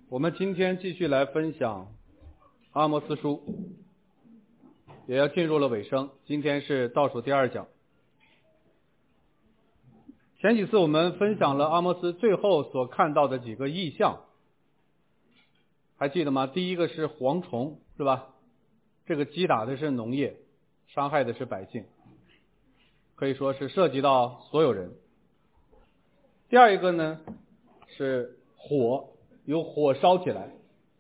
我们今天继续来分享阿摩司书，也要进入了尾声，今天是倒数第2讲。前几次我们分享了阿摩司最后所看到的几个异象，还记得吗？第一个是蝗虫，是吧？这个击打的是农业，伤害的是百姓，可以说是涉及到所有人。第二一个呢是火，有火烧起来。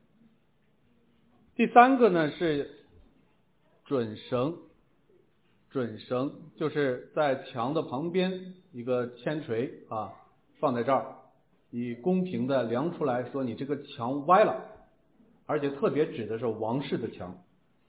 第三个呢是准绳，准绳就是在墙的旁边一个铅锤啊，放在这儿，以公平的量出来说你这个墙歪了，而且特别指的是王室的墙。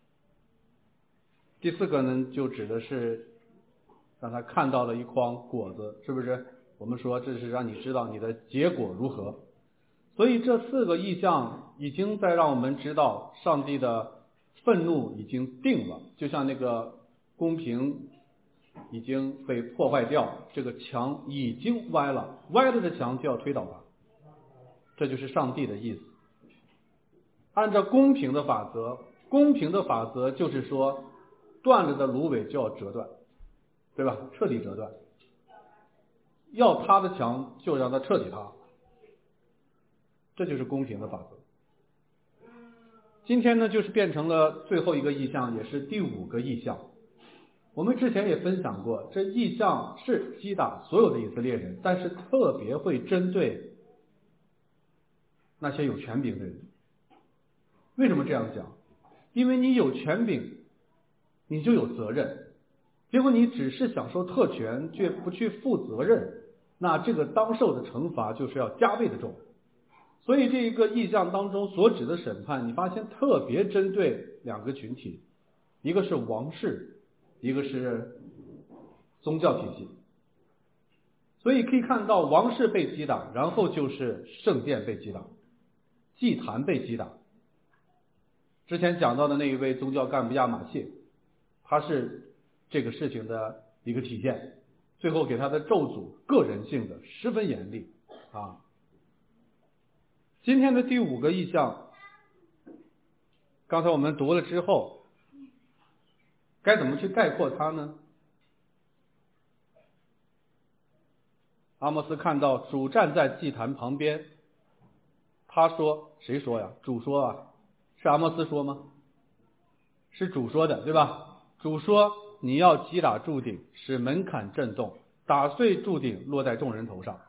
第四个呢就指的是让他看到了一筐果子，是不是？我们说这是让你知道你的结果如何。所以这4个异象已经在让我们知道上帝的愤怒已经定了，就像那个公平已经被破坏掉，这个墙已经歪了，歪了的墙就要推倒它，这就是上帝的意思。按照公平的法则，公平的法则就是说断了的芦苇就要折断，对吧？彻底折断，要塌的墙就让它彻底塌，这就是公平的法则。今天呢就是变成了最后一个异象，也是第5个异象。我们之前也分享过，这异象是击打所有的以色列人，但是特别会针对那些有权柄的人。为什么这样讲？因为你有权柄你就有责任，结果你只是享受特权却不去负责任，那这个当受的惩罚就是要加倍的重。所以这一个异象当中所指的审判，你发现特别针对2个群体，一个是王室，一个是宗教体系。所以可以看到王室被击打，然后就是圣殿被击打，祭坛被击打。之前讲到的那一位宗教干部亚玛谢，他是这个事情的一个体现，最后给他的咒诅个人性的十分严厉啊。今天的第5个异象，刚才我们读了之后，该怎么去概括它呢？阿摩司看到主站在祭坛旁边，他说，谁说呀？主说啊，是阿摩司说吗？是主说的，对吧？主说你要击打柱顶，使门槛震动，打碎柱顶落在众人头上。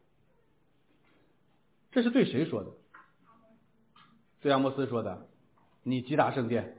这是对谁说的？对阿摩司说的，你击打圣殿。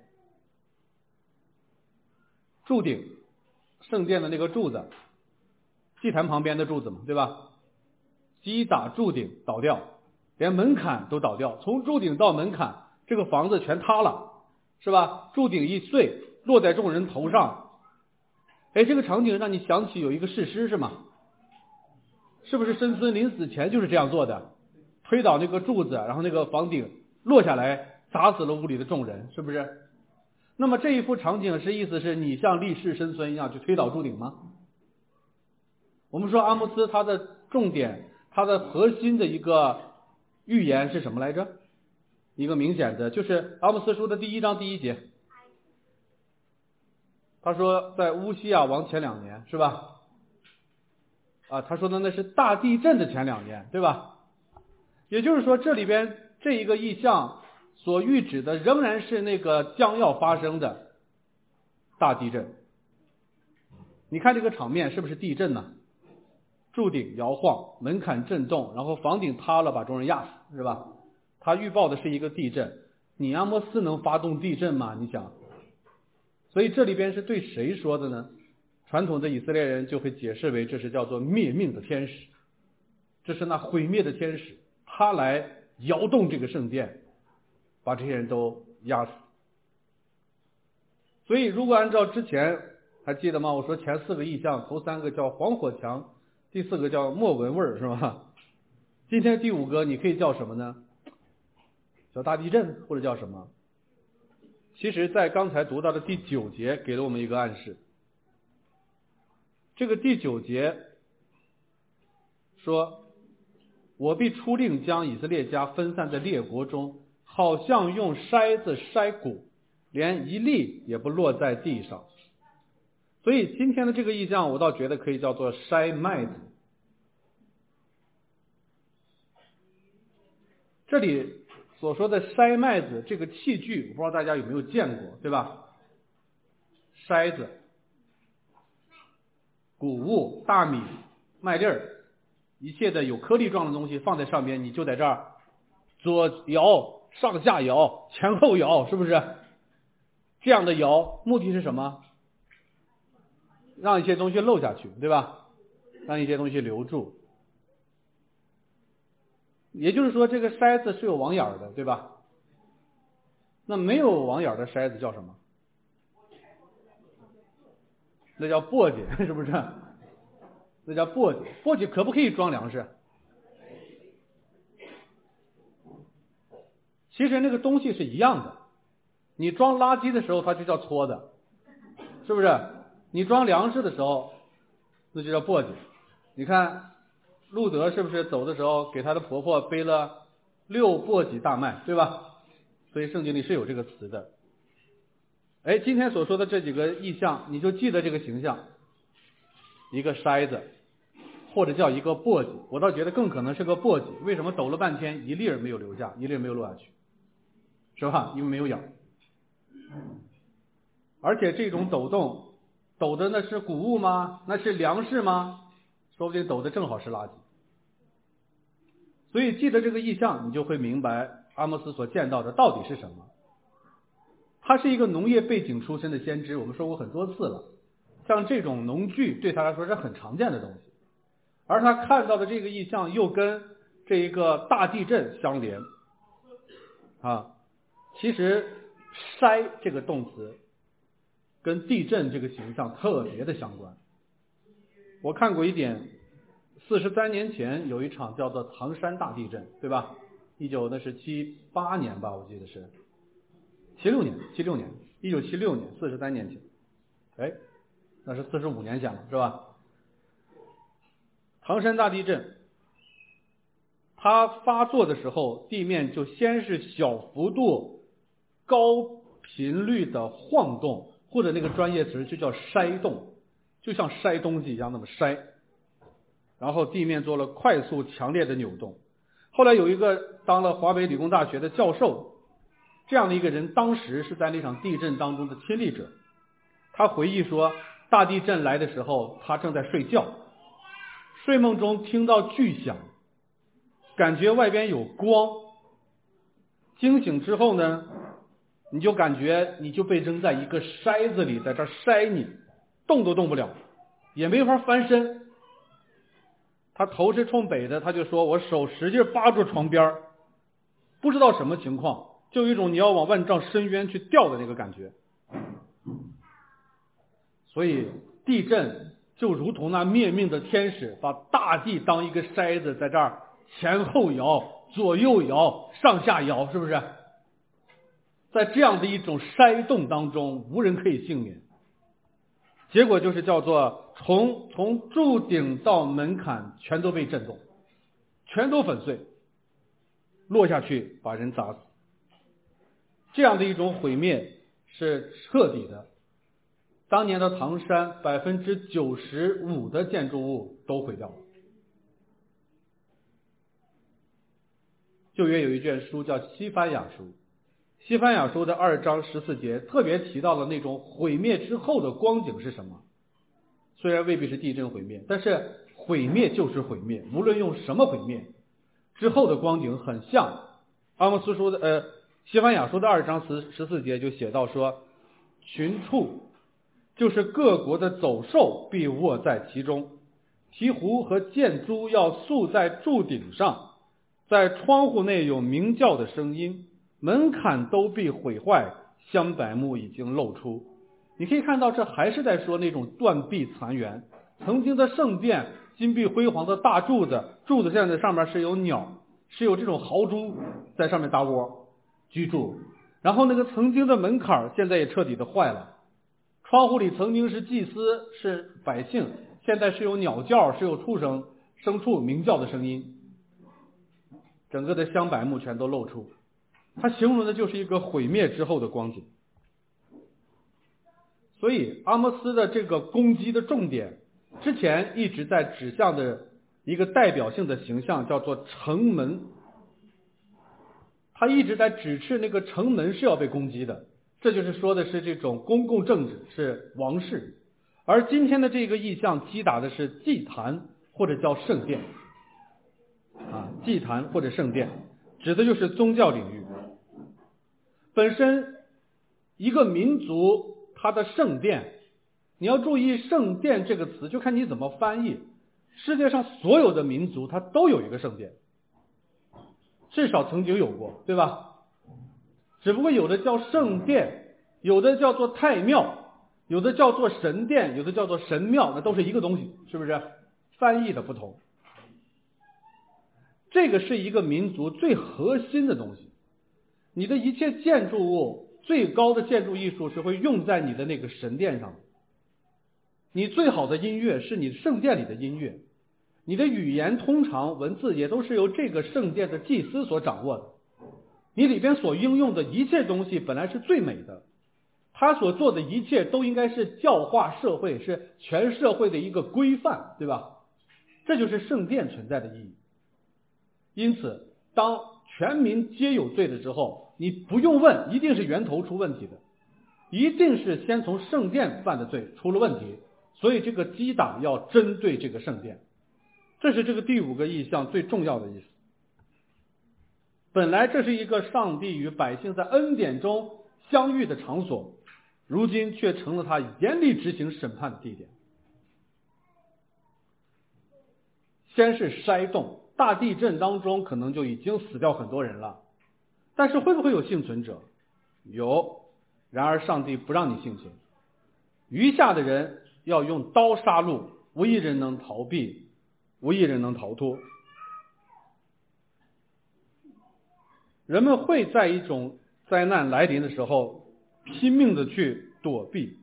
柱顶，圣殿的那个柱子，祭坛旁边的柱子嘛，对吧？击打柱顶倒掉，连门槛都倒掉，从柱顶到门槛，这个房子全塌了，是吧？柱顶一碎，落在众人头上。哎，这个场景让你想起有一个士师是吗？是不是申孙临死前就是这样做的？推倒那个柱子，然后那个房顶落下来，砸死了屋里的众人，是不是？那么这一幅场景是意思是你像立誓申孙一样去推倒柱顶吗？我们说阿摩司他的重点，他的核心的一个预言是什么来着？一个明显的就是阿摩司书的第1章第1节，他说在乌西亚王前2年，是吧？他说的那是大地震的前2年，对吧？也就是说这里边这一个异象所预指的仍然是那个将要发生的大地震。你看这个场面是不是地震呢？柱顶摇晃，门槛震动，然后房顶塌了，把众人压死，是吧？他预报的是一个地震，你阿摩司能发动地震吗？你想，所以这里边是对谁说的呢？传统的以色列人就会解释为这是叫做灭命的天使，这是那毁灭的天使，他来摇动这个圣殿，把这些人都压死。所以如果按照之前还记得吗？我说前4个异象，头3个叫黄火墙，第4个叫莫闻味儿，是吧？今天第5个你可以叫什么呢？叫大地震，或者叫什么？其实在刚才读到的第9节给了我们一个暗示。这个第9节说我必出令将以色列家分散在列国中，好像用筛子筛谷，连一粒也不落在地上。所以今天的这个意象，我倒觉得可以叫做筛麦子。这里所说的筛麦子这个器具，我不知道大家有没有见过，对吧？筛子、谷物、大米、麦粒儿，一切的有颗粒状的东西放在上边，你就在这儿左摇、上下摇、前后摇，是不是？这样的摇，目的是什么？让一些东西漏下去，对吧？让一些东西留住。也就是说，这个筛子是有网眼的，对吧？那没有网眼的筛子叫什么？那叫簸箕，是不是？那叫簸箕。簸箕可不可以装粮食？其实那个东西是一样的。你装垃圾的时候，它就叫撮子，是不是？你装粮食的时候，那就叫簸箕。你看路德是不是走的时候给他的婆婆背了6簸箕大麦，对吧？所以圣经里是有这个词的。今天所说的这几个意象，你就记得这个形象，一个筛子，或者叫一个簸箕。我倒觉得更可能是个簸箕。为什么抖了半天一粒儿没有留下，一粒儿没有落下去，是吧？因为没有眼。而且这种抖动，抖的那是谷物吗？那是粮食吗？说不定抖的正好是垃圾。所以记得这个意象，你就会明白阿摩斯所见到的到底是什么。他是一个农业背景出身的先知，我们说过很多次了，像这种农具对他来说是很常见的东西，而他看到的这个意象又跟这一个大地震相连其实筛这个动词跟地震这个形象特别的相关。我看过一点，43年前有一场叫做唐山大地震，对吧？78年吧，我记得是76年，1976年，43年前，那是45年前了，是吧？唐山大地震，它发作的时候，地面就先是小幅度、高频率的晃动，或者那个专业词就叫筛动，就像筛东西一样那么筛，然后地面做了快速强烈的扭动。后来有一个当了华北理工大学的教授，这样的一个人当时是在那场地震当中的亲历者，他回忆说，大地震来的时候他正在睡觉，睡梦中听到巨响，感觉外边有光，惊醒之后呢，你就感觉你就被扔在一个筛子里，在这筛你，动都动不了，也没法翻身。他头是冲北的，他就说我手使劲扒住床边，不知道什么情况，就有一种你要往万丈深渊去掉的那个感觉。所以地震就如同那灭命的天使，把大地当一个筛子，在这儿前后摇、左右摇、上下摇，是不是？在这样的一种筛动当中，无人可以幸免。结果就是叫做从柱顶到门槛全都被震动，全都粉碎，落下去把人砸死。这样的一种毁灭是彻底的。当年的唐山95%的建筑物都毁掉了。旧约有一卷书叫西番雅书，西番雅书的2章14节特别提到了那种毁灭之后的光景是什么。虽然未必是地震毁灭，但是毁灭就是毁灭，无论用什么毁灭，之后的光景很像。阿摩斯书的西番雅书的2章14节就写到说，群畜就是各国的走兽必卧在其中，鹈鹕和箭猪要宿在柱顶上，在窗户内有鸣叫的声音，门槛都必毁坏，香柏木已经露出。你可以看到，这还是在说那种断壁残垣。曾经的圣殿，金碧辉煌的大柱子，柱子现在上面是有鸟，是有这种豪猪在上面搭窝居住。然后那个曾经的门槛现在也彻底的坏了，窗户里曾经是祭司是百姓，现在是有鸟叫，是有畜生牲畜鸣叫的声音。 整个的香柏木全都露出，它形容的就是一个毁灭之后的光景。所以阿摩斯的这个攻击的重点，之前一直在指向的一个代表性的形象叫做城门，他一直在指斥那个城门是要被攻击的，这就是说的是这种公共政治，是王室。而今天的这个意象击打的是祭坛或者叫圣殿祭坛或者圣殿指的就是宗教领域。本身一个民族它的圣殿，你要注意圣殿这个词就看你怎么翻译。世界上所有的民族它都有一个圣殿，至少曾经有过，对吧？只不过有的叫圣殿，有的叫做太庙，有的叫做神殿，有的叫做神庙，那都是一个东西，是不是？翻译的不同。这个是一个民族最核心的东西，你的一切建筑物，最高的建筑艺术是会用在你的那个神殿上的。你最好的音乐是你圣殿里的音乐，你的语言通常文字也都是由这个圣殿的祭司所掌握的。你里边所应用的一切东西本来是最美的，他所做的一切都应该是教化社会，是全社会的一个规范，对吧？这就是圣殿存在的意义。因此当全民皆有罪的时候，你不用问，一定是源头出问题的，一定是先从圣殿犯的罪出了问题，所以这个击打要针对这个圣殿。这是这个第5个意象最重要的意思。本来这是一个上帝与百姓在恩典中相遇的场所，如今却成了他严厉执行审判的地点。先是筛洞，大地震当中可能就已经死掉很多人了，但是会不会有幸存者？有，然而上帝不让你幸存，余下的人要用刀杀戮，无一人能逃避，无一人能逃脱。人们会在一种灾难来临的时候拼命的去躲避。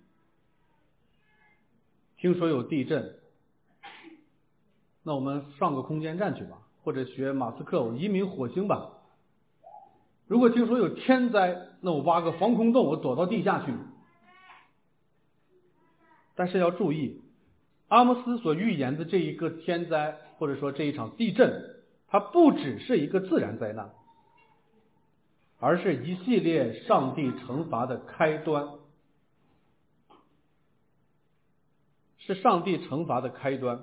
听说有地震，那我们上个空间站去吧，或者学马斯克我移民火星吧。如果听说有天灾，那我挖个防空洞，我躲到地下去。但是要注意，阿摩斯所预言的这一个天灾，或者说这一场地震，它不只是一个自然灾难，而是一系列上帝惩罚的开端，是上帝惩罚的开端。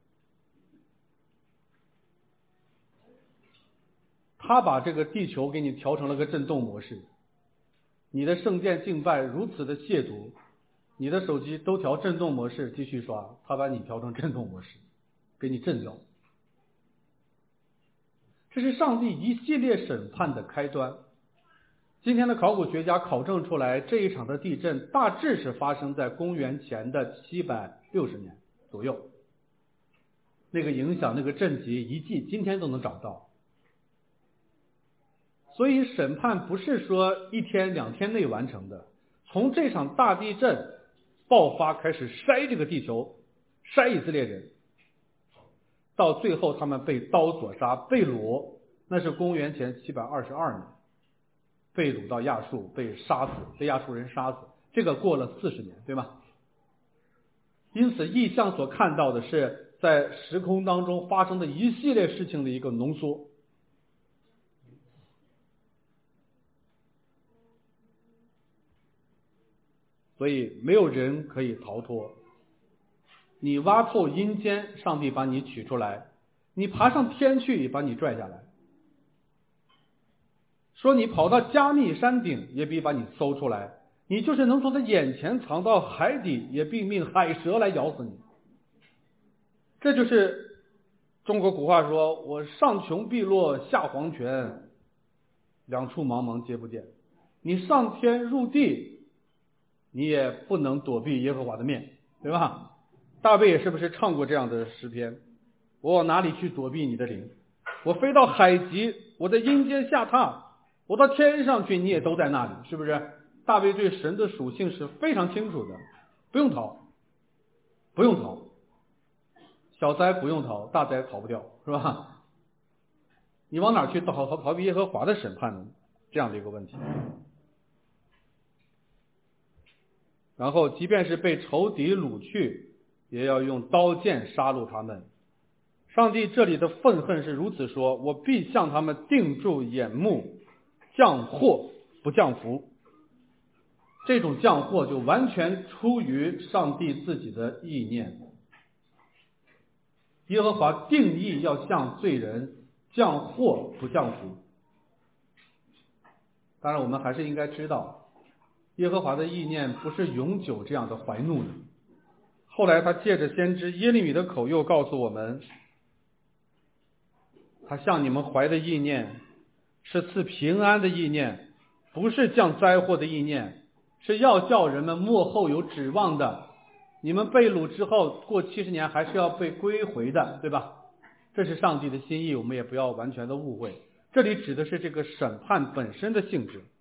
他把这个地球给你调成了个震动模式，你的圣殿敬拜如此的亵渎，你的手机都调震动模式继续刷，他把你调成震动模式，给你震掉。这是上帝一系列审判的开端。今天的考古学家考证出来，这一场的地震大致是发生在公元前的760年左右，那个影响那个震级遗迹今天都能找到。所以审判不是说1天2天内完成的，从这场大地震爆发开始筛这个地球，筛以色列人，到最后他们被刀所杀被掳，那是公元前722年，被掳到亚述，被杀死，被亚述人杀死，这个过了40年，对吗？因此异象所看到的是在时空当中发生的一系列事情的一个浓缩。所以没有人可以逃脱，你挖透阴间，上帝把你取出来，你爬上天去，把你拽下来，说你跑到加密山顶，也必把你搜出来，你就是能从他眼前藏到海底，也必命海蛇来咬死你。这就是中国古话说，我上穷碧落下黄泉，两处茫茫皆不见。你上天入地，你也不能躲避耶和华的面，对吧？大卫是不是唱过这样的诗篇？我往哪里去躲避你的灵？我飞到海极，我在阴间下榻，我到天上去，你也都在那里，是不是？大卫对神的属性是非常清楚的，不用逃，不用逃，小灾不用逃，大灾逃不掉，是吧？ 你往哪去逃避耶和华的审判呢？这样的一个问题。然后即便是被仇敌掳去，也要用刀剑杀戮他们。上帝这里的愤恨是如此说，我必向他们定住眼目，降祸不降福。这种降祸就完全出于上帝自己的意念。耶和华定义要向罪人降祸不降福。当然我们还是应该知道，耶和华的意念不是永久这样的怀怒的。后来他借着先知耶利米的口又告诉我们，他向你们怀的意念是赐平安的意念，不是降灾祸的意念，是要叫人们末后有指望的。你们被掳之后过70年还是要被归回的，对吧？这是上帝的心意，我们也不要完全的误会。这里指的是这个审判本身的性质。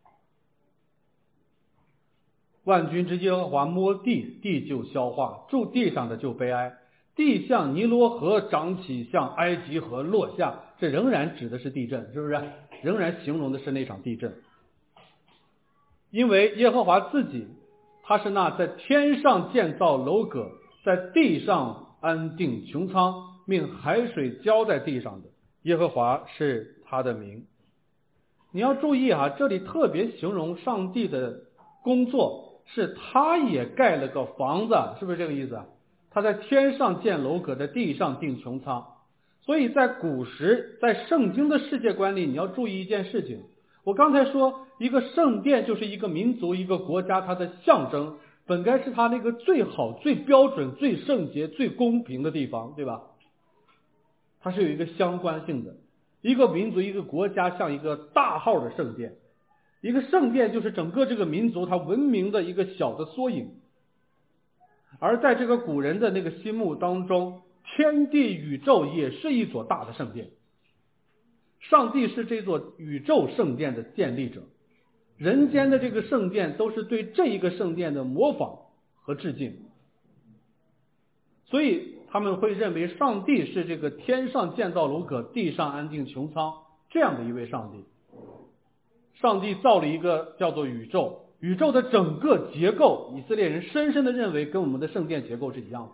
万军之耶和华摸地，地就消化，住地上的就悲哀。地向尼罗河涨起，向埃及河落下。这仍然指的是地震，是不是？仍然形容的是那场地震。因为耶和华自己，他是那在天上建造楼阁，在地上安定穹苍，命海水浇在地上的。耶和华是他的名。你要注意啊，这里特别形容上帝的工作，是他也盖了个房子，是不是这个意思？他在天上建楼阁，在地上定穹苍。所以在古时，在圣经的世界观里，你要注意一件事情。我刚才说，一个圣殿就是一个民族、一个国家它的象征，本该是它那个最好、最标准、最圣洁、最公平的地方，对吧？它是有一个相关性的。一个民族、一个国家像一个大号的圣殿，一个圣殿就是整个这个民族它文明的一个小的缩影。而在这个古人的那个心目当中，天地宇宙也是一所大的圣殿。上帝是这座宇宙圣殿的建立者，人间的这个圣殿都是对这一个圣殿的模仿和致敬。所以他们会认为上帝是这个天上建造楼阁，地上安定穹苍这样的一位上帝。上帝造了一个叫做宇宙，宇宙的整个结构，以色列人深深的认为跟我们的圣殿结构是一样的，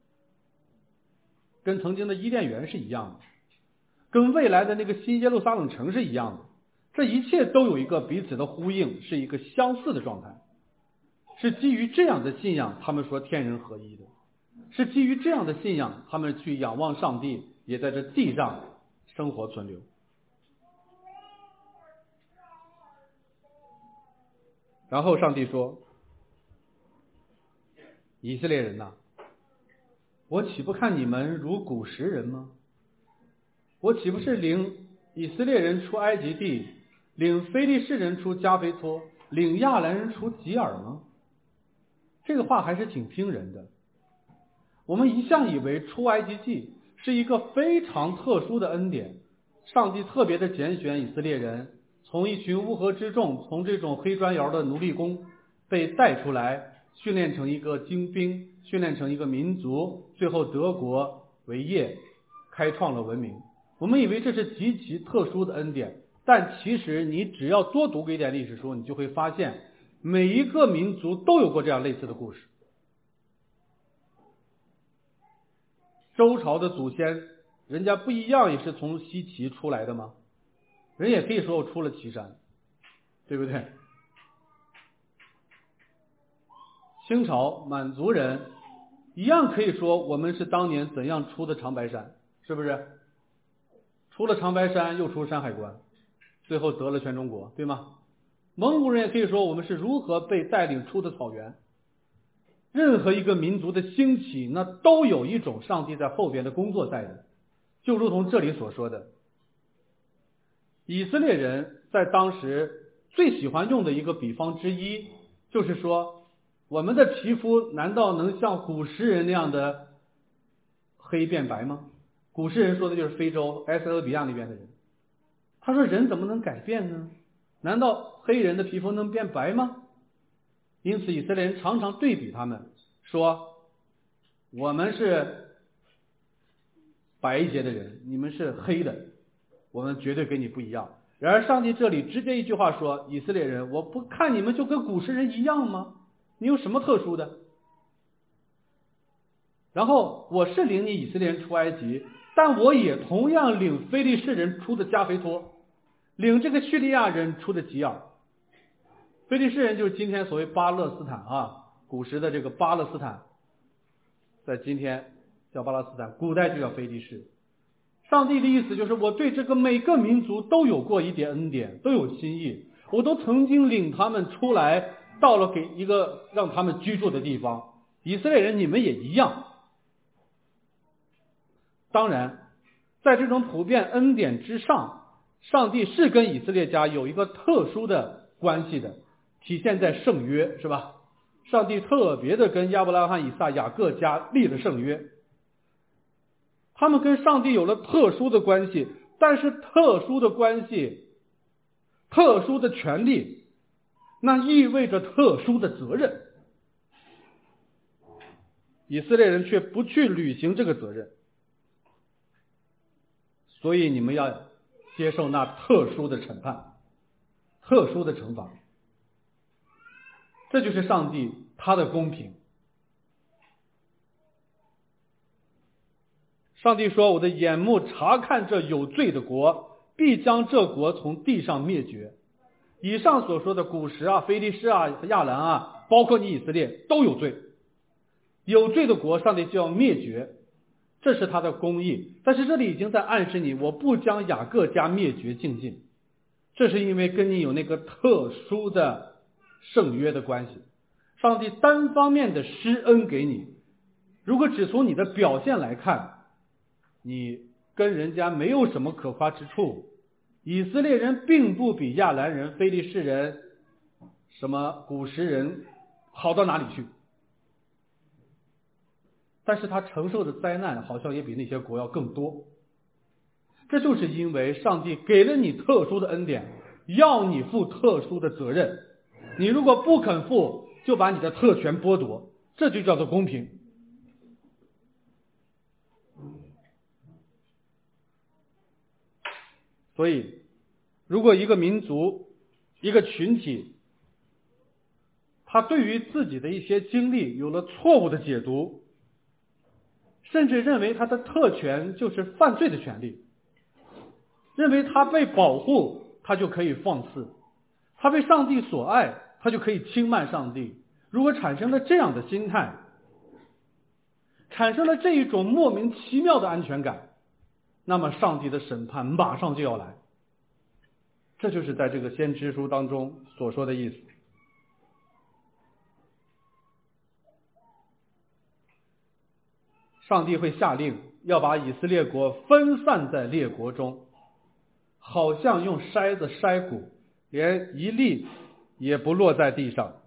跟曾经的伊甸园是一样的，跟未来的那个新耶路撒冷城是一样的。这一切都有一个彼此的呼应，是一个相似的状态。是基于这样的信仰，他们说天人合一的。是基于这样的信仰，他们去仰望上帝，也在这地上生活存留。然后上帝说，以色列人呐，我岂不看你们如古时人吗？我岂不是领以色列人出埃及地，领非利士人出加菲托，领亚兰人出吉尔吗？这个话还是挺惊人的。我们一向以为出埃及记是一个非常特殊的恩典，上帝特别的拣选以色列人，从一群乌合之众，从这种黑砖窑的奴隶工被带出来，训练成一个精兵，训练成一个民族，最后得国为业，开创了文明。我们以为这是极其特殊的恩典，但其实你只要多读一点历史书，你就会发现每一个民族都有过这样类似的故事。周朝的祖先，人家不一样也是从西岐出来的吗？人也可以说我出了岐山，对不对？清朝满族人一样可以说我们是当年怎样出的长白山，是不是？出了长白山又出山海关，最后得了全中国，对吗？蒙古人也可以说我们是如何被带领出的草原。任何一个民族的兴起，那都有一种上帝在后边的工作在的。就如同这里所说的，以色列人在当时最喜欢用的一个比方之一，就是说我们的皮肤难道能像古时人那样的黑变白吗？古时人说的就是非洲埃塞俄比亚那边的人。他说人怎么能改变呢？难道黑人的皮肤能变白吗？因此以色列人常常对比他们，说我们是白一些的人，你们是黑的， 我们绝对跟你不一样。然而上帝这里直接一句话说，以色列人，我不看你们就跟古时人一样吗？你有什么特殊的？然后我是领你以色列人出埃及，但我也同样领非利士人出的加菲托，领这个叙利亚人出的吉尔。非利士人就是今天所谓巴勒斯坦啊，古时的这个巴勒斯坦，在今天叫巴勒斯坦，古代就叫非利士。上帝的意思就是我对这个每个民族都有过一点恩典，都有心意，我都曾经领他们出来，到了给一个让他们居住的地方。以色列人你们也一样。当然在这种普遍恩典之上，上帝是跟以色列家有一个特殊的关系的，体现在圣约，是吧？上帝特别的跟亚伯拉罕、以撒、雅各家立了圣约，他们跟上帝有了特殊的关系，但是特殊的关系、特殊的权利，那意味着特殊的责任。以色列人却不去履行这个责任，所以你们要接受那特殊的审判、特殊的惩罚。这就是上帝他的公平。上帝说，我的眼目察看这有罪的国，必将这国从地上灭绝。以上所说的古时啊、非利士啊、亚兰啊，包括你以色列都有罪。有罪的国上帝就要灭绝，这是他的公义。但是这里已经在暗示你，我不将雅各家灭绝净尽，这是因为跟你有那个特殊的圣约的关系。上帝单方面的施恩给你，如果只从你的表现来看，你跟人家没有什么可夸之处。以色列人并不比亚兰人、非利士人、什么古时人好到哪里去，但是他承受的灾难好像也比那些国要更多。这就是因为上帝给了你特殊的恩典，要你负特殊的责任，你如果不肯负，就把你的特权剥夺，这就叫做公平。所以如果一个民族、一个群体，他对于自己的一些经历有了错误的解读，甚至认为他的特权就是犯罪的权利，认为他被保护他就可以放肆，他被上帝所爱他就可以轻慢上帝。如果产生了这样的心态，产生了这一种莫名其妙的安全感，那么上帝的审判马上就要来。这就是在这个先知书当中所说的意思。上帝会下令要把以色列国分散在列国中，好像用筛子筛谷，连一粒也不落在地上。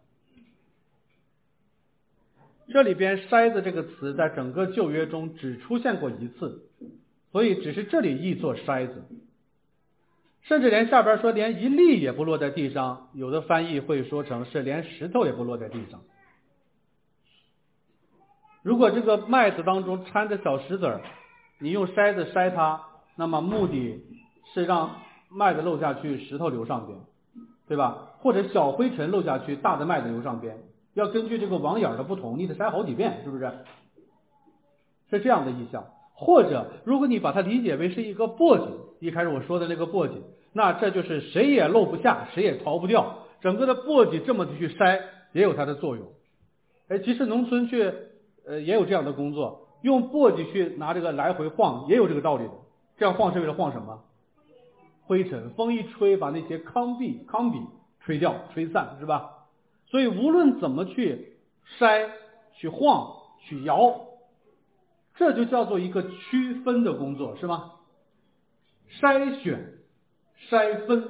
这里边筛子这个词在整个旧约中只出现过一次，所以只是这里译作筛子。甚至连下边说连一粒也不落在地上，有的翻译会说成是连石头也不落在地上。如果这个麦子当中掺着小石子儿，你用筛子筛它，那么目的是让麦子漏下去，石头流上边，对吧？或者小灰尘漏下去，大的麦子流上边，要根据这个网眼的不同，你得筛好几遍，是不是？是这样的意象。或者如果你把它理解为是一个簸箕，一开始我说的那个簸箕，那这就是谁也漏不下，谁也逃不掉，整个的簸箕这么的去筛也有它的作用。其实农村去也有这样的工作，用簸箕去拿这个来回晃也有这个道理的。这样晃是为了晃什么？灰尘，风一吹把那些糠秕吹掉吹散，是吧？所以无论怎么去筛去晃去摇，这就叫做一个区分的工作，是吗？筛选筛分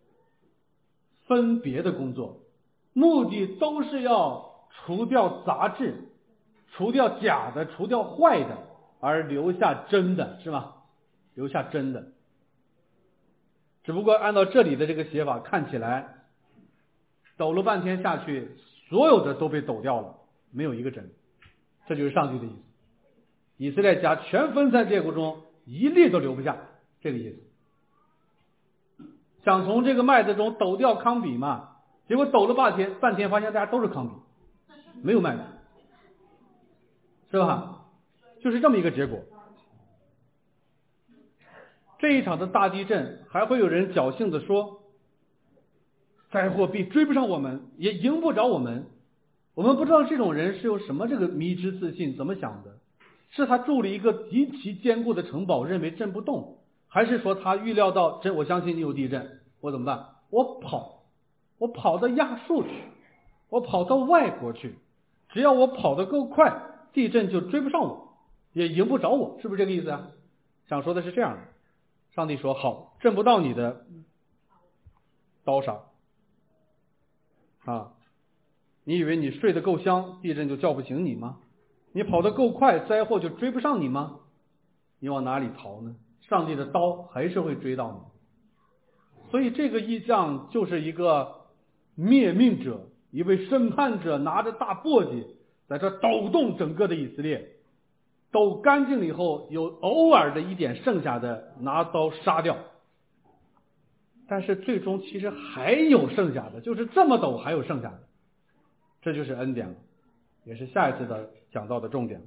分别的工作，目的都是要除掉杂质，除掉假的，除掉坏的，而留下真的，是吗？留下真的。只不过按照这里的这个写法，看起来抖了半天下去，所有的都被抖掉了，没有一个真。这就是上帝的意思。以色列家全分散列国中，一粒都留不下，这个意思。 想从这个麦子中抖掉糠秕嘛，结果抖了半天发现大家都是糠秕，没有麦子，是吧？就是这么一个结果。这一场的大地震，还会有人侥幸的说，灾祸必追不上我们，也赢不着我们。我们不知道这种人是有什么这个迷之自信，怎么想的？是他筑了一个极其坚固的城堡，认为震不动，还是说他预料到我相信你有地震，我怎么办？我跑到亚述去，我跑到外国去，只要我跑得够快，地震就追不上我，也赢不着我，是不是这个意思啊？想说的是这样的。上帝说好，震不到你的刀上啊！你以为你睡得够香，地震就叫不醒你吗？你跑得够快，灾祸就追不上你吗？你往哪里逃呢？上帝的刀还是会追到你。所以这个异象就是一个灭命者，一位审判者拿着大簸箕在这抖动整个的以色列，抖干净了以后，有偶尔的一点剩下的拿刀杀掉，但是最终其实还有剩下的，就是这么抖还有剩下的，这就是恩典了，也是下一次的讲到的重点了。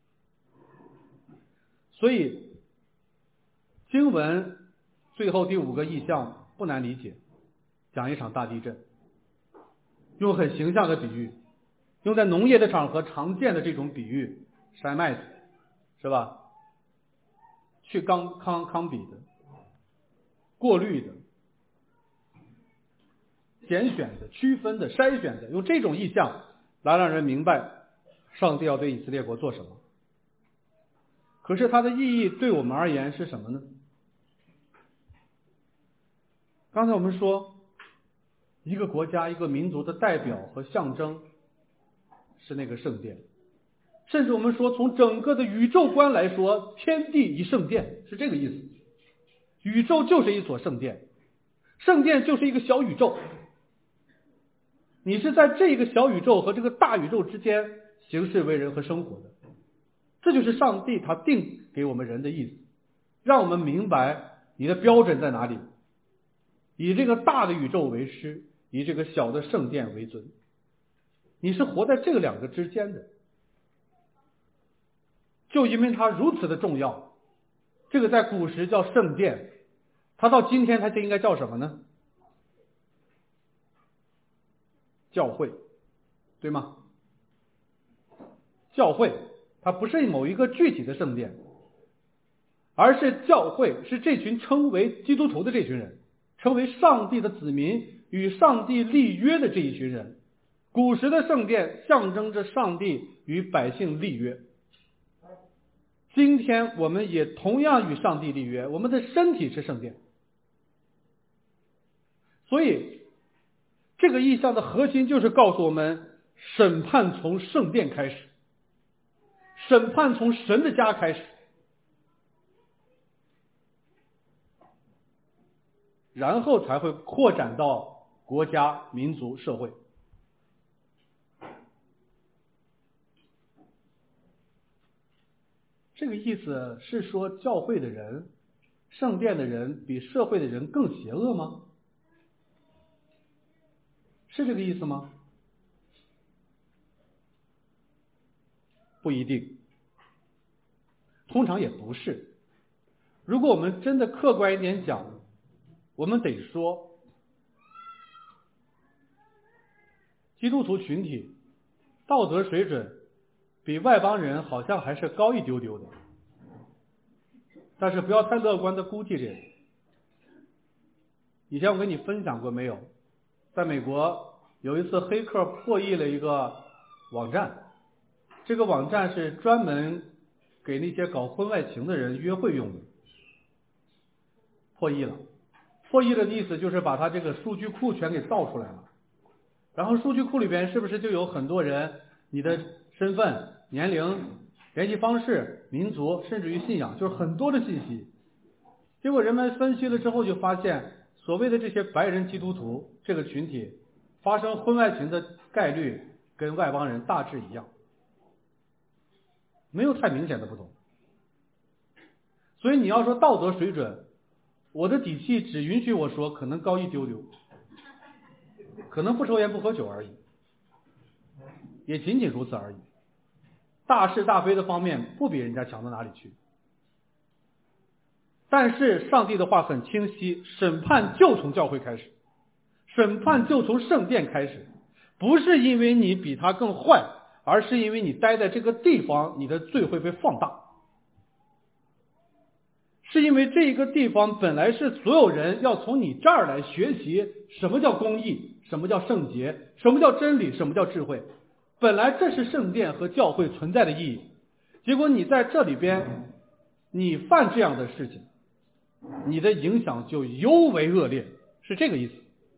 所以经文最后第5个异象不难理解，讲一场大地震，用很形象的比喻，用在农业的场合常见的这种比喻，筛麦子是吧？去糠秕的，过滤的，拣选的，区分的，筛选的，用这种意象来让人明白上帝要对以色列国做什么。可是它的意义对我们而言是什么呢？刚才我们说，一个国家一个民族的代表和象征是那个圣殿，甚至我们说从整个的宇宙观来说，天地一圣殿，是这个意思。宇宙就是一所圣殿，圣殿就是一个小宇宙，你是在这个小宇宙和这个大宇宙之间行事为人和生活的。这就是上帝他定给我们人的意思，让我们明白你的标准在哪里，以这个大的宇宙为师，以这个小的圣殿为尊，你是活在这个2个之间的。就因为它如此的重要，这个在古时叫圣殿，它到今天它就应该叫什么呢？教会，对吗？教会它不是某一个具体的圣殿，而是教会，是这群称为基督徒的这群人，成为上帝的子民，与上帝立约的这一群人。古时的圣殿象征着上帝与百姓立约，今天我们也同样与上帝立约，我们的身体是圣殿。所以这个意象的核心就是告诉我们，审判从圣殿开始，审判从神的家开始，然后才会扩展到国家、民族、社会。这个意思是说教会的人、圣殿的人比社会的人更邪恶吗？是这个意思吗？不一定，通常也不是。如果我们真的客观一点讲，我们得说，基督徒群体道德水准比外邦人好像还是高一丢丢的，但是不要太乐观的估计这个。以前我跟你分享过没有？在美国有一次黑客破译了一个网站，这个网站是专门给那些搞婚外情的人约会用的，破译了的意思就是把他这个数据库全给造出来了，然后数据库里边是不是就有很多人，你的身份、年龄、联系方式、民族，甚至于信仰，就是很多的信息。结果人们分析了之后就发现，所谓的这些白人基督徒这个群体发生婚外情的概率跟外邦人大致一样，没有太明显的不同。所以你要说道德水准， 我的底气只允许我说可能高一丢丢，可能不抽烟不喝酒而已，也仅仅如此而已。大是大非的方面不比人家强到哪里去。但是上帝的话很清晰，审判就从教会开始，审判就从圣殿开始，不是因为你比他更坏，而是因为你待在这个地方，你的罪会被放大。是因为这个地方本来是所有人要从你这儿来学习什么叫公义，什么叫圣洁，什么叫真理，什么叫智慧。本来这是圣殿和教会存在的意义，结果你在这里边你犯这样的事情，你的影响就尤为恶劣，是这个意思。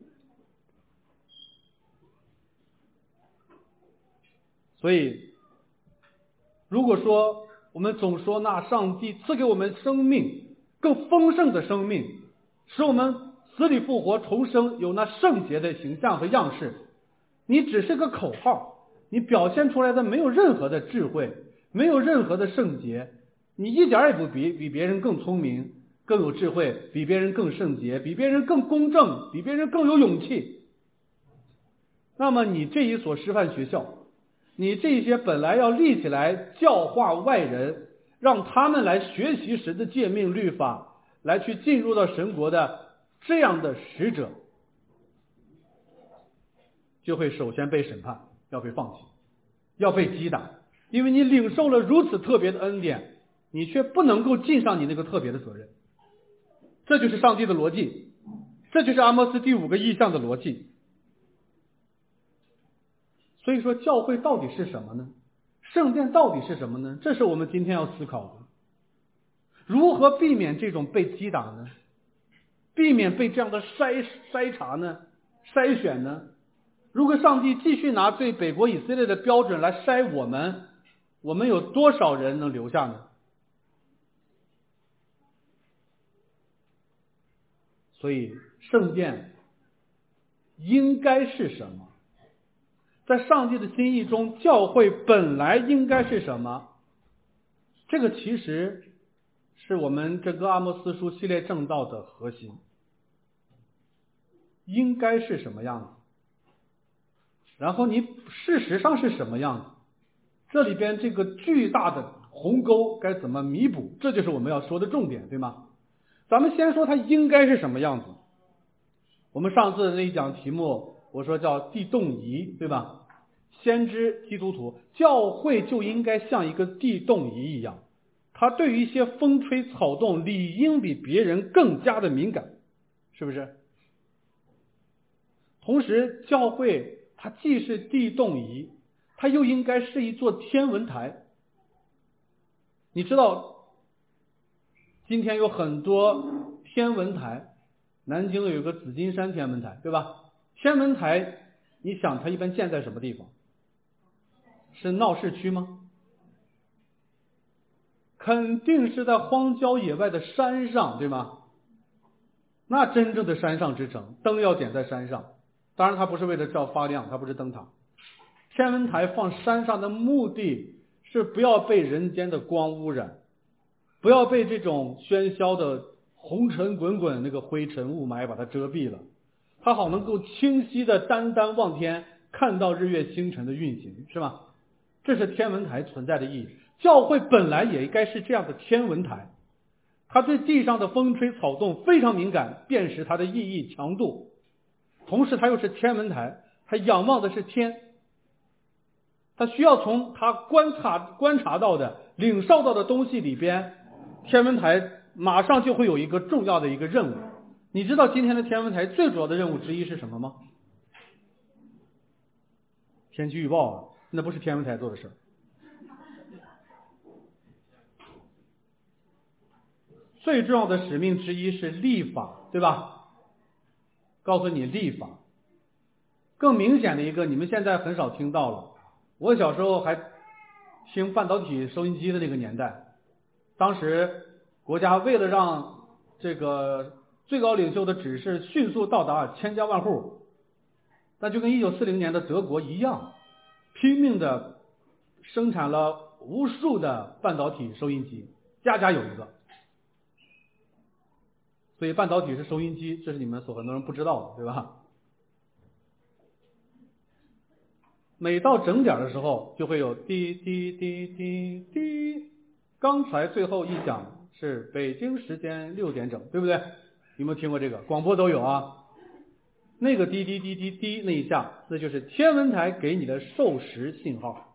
所以如果说我们总说那上帝赐给我们生命，更丰盛的生命，使我们死里复活重生，有那圣洁的形象和样式，你只是个口号，你表现出来的没有任何的智慧，没有任何的圣洁，你一点也不比别人更聪明，更有智慧，比别人更圣洁，比别人更公正，比别人更有勇气。那么你这一所师范学校，你这些本来要立起来教化外人，让他们来学习神的诫命律法，来去进入到神国的这样的使者，就会首先被审判，要被放弃，要被击打。因为你领受了如此特别的恩典，你却不能够尽上你那个特别的责任。这就是上帝的逻辑，这就是阿摩斯第5个异象的逻辑。所以说教会到底是什么呢？圣殿到底是什么呢？这是我们今天要思考的。如何避免这种被击打呢？避免被这样的筛查呢？筛选呢？如果上帝继续拿对北国以色列的标准来筛我们，我们有多少人能留下呢？所以圣殿应该是什么？在上帝的心意中，教会本来应该是什么？这个其实是我们整个阿摩斯书系列正道的核心。应该是什么样子？然后你事实上是什么样子？这里边这个巨大的鸿沟该怎么弥补？这就是我们要说的重点，对吗？咱们先说它应该是什么样子。我们上次那一讲题目我说叫地动仪，对吧？先知基督徒教会就应该像一个地动仪一样，它对于一些风吹草动理应比别人更加的敏感，是不是？同时教会它既是地动仪，它又应该是一座天文台。你知道今天有很多天文台，南京有一个紫金山天文台，对吧？天文台你想它一般建在什么地方？是闹市区吗？肯定是在荒郊野外的山上，对吗？那真正的山上之城，灯要点在山上，当然它不是为了照发亮，它不是灯塔。天文台放山上的目的是不要被人间的光污染，不要被这种喧嚣的红尘滚滚那个灰尘雾霾把它遮蔽了，它好能够清晰的单单望天，看到日月星辰的运行，是吧？这是天文台存在的意义。教会本来也应该是这样的天文台，它对地上的风吹草动非常敏感，辨识它的意义强度。同时它又是天文台，它仰望的是天，它需要从它观察到的领受到的东西里边，天文台马上就会有一个重要的一个任务。你知道今天的天文台最主要的任务之一是什么吗？天气预报啊，那不是天文台做的事儿。最重要的使命之一是立法，对吧？告诉你立法。更明显的一个，你们现在很少听到了。我小时候还听半导体收音机的那个年代，当时国家为了让这个最高领袖的指示迅速到达千家万户，那就跟1940年的德国一样，拼命的生产了无数的半导体收音机，家家有一个。 所以半导体是收音机，这是你们很多人不知道的，对吧？每到整点的时候就会有滴滴滴滴滴，刚才最后一讲是北京时间6点整，对不对？有没有听过这个？广播都有啊。那个滴滴滴滴滴那一下，那就是天文台给你的授时信号，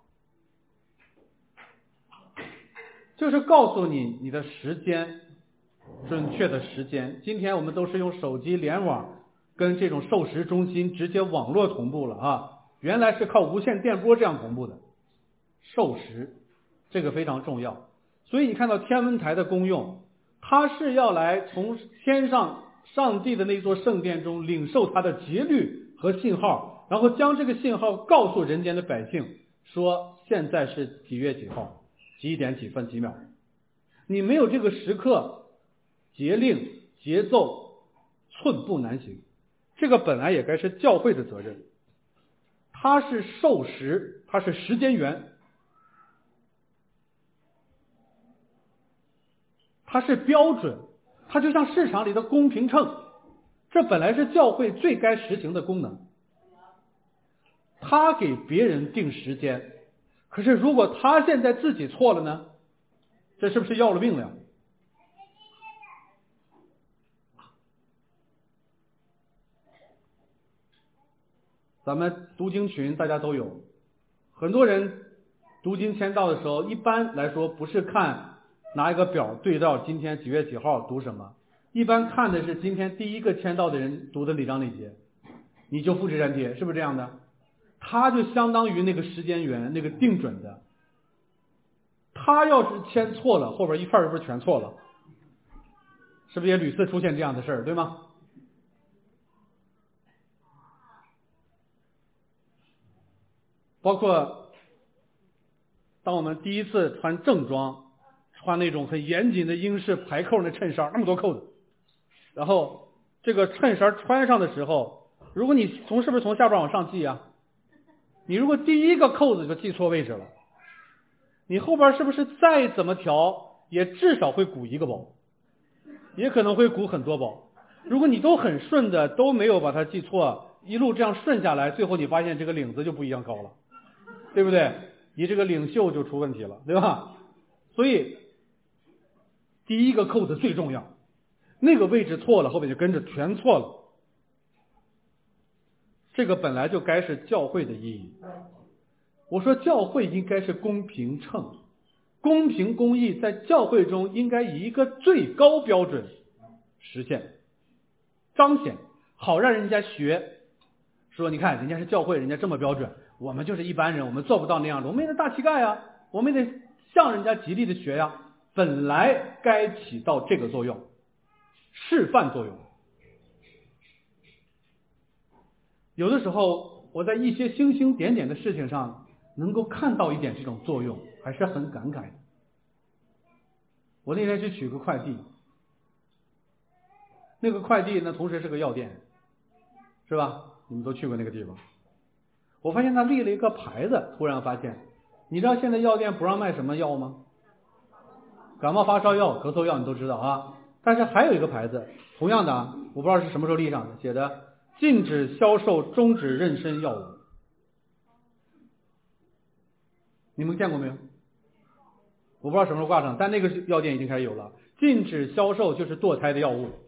就是告诉你你的时间，准确的时间。今天我们都是用手机联网跟这种授时中心直接网络同步了啊，原来是靠无线电波这样同步的。授时这个非常重要，所以你看到天文台的功用，它是要来从天上上帝的那座圣殿中领受它的节律和信号，然后将这个信号告诉人间的百姓，说现在是几月几号，几点几分几秒。你没有这个时刻，节令节奏寸步难行。这个本来也该是教会的责任，它是授时，它是时间源，它是标准，它就像市场里的公平秤，这本来是教会最该实行的功能。他给别人定时间，可是如果他现在自己错了呢？这是不是要了命了呀？咱们读经群大家都有，很多人读经签到的时候，一般来说不是看拿一个表对照今天几月几号读什么，一般看的是今天第一个签到的人读的哪章哪节，你就复制粘贴，是不是这样的？他就相当于那个时间源，那个定准的。他要是签错了，后边一片是不是全错了？是不是也屡次出现这样的事儿，对吗？包括当我们第一次穿正装，穿那种很严谨的英式排扣的衬衫，那么多扣子，然后这个衬衫穿上的时候，如果你是不是从下边往上系啊？你如果第一个扣子就系错位置了，你后边是不是再怎么调也至少会鼓一个包，也可能会鼓很多包。如果你都很顺的都没有把它系错，一路这样顺下来，最后你发现这个领子就不一样高了，对不对？你这个领袖就出问题了，对吧？所以第一个扣子最重要，那个位置错了，后面就跟着全错了。这个本来就该是教会的意义。我说教会应该是公平秤，公平公义在教会中应该以一个最高标准实现彰显，好让人家学，说你看人家是教会，人家这么标准，我们就是一般人，我们做不到那样的，我们也得大膝盖呀，我们也得向人家极力的学呀，本来该起到这个作用，示范作用。有的时候我在一些星星点点的事情上能够看到一点这种作用，还是很感慨的。我那天去取个快递，那个快递呢同时是个药店，是吧？你们都去过那个地方。我发现他立了一个牌子，突然发现，你知道现在药店不让卖什么药吗？感冒发烧药、咳嗽药你都知道啊，但是还有一个牌子，同样的啊，我不知道是什么时候立上的，写的禁止销售终止妊娠药物。你们见过没有？我不知道什么时候挂上，但那个药店已经开始有了，禁止销售就是堕胎的药物。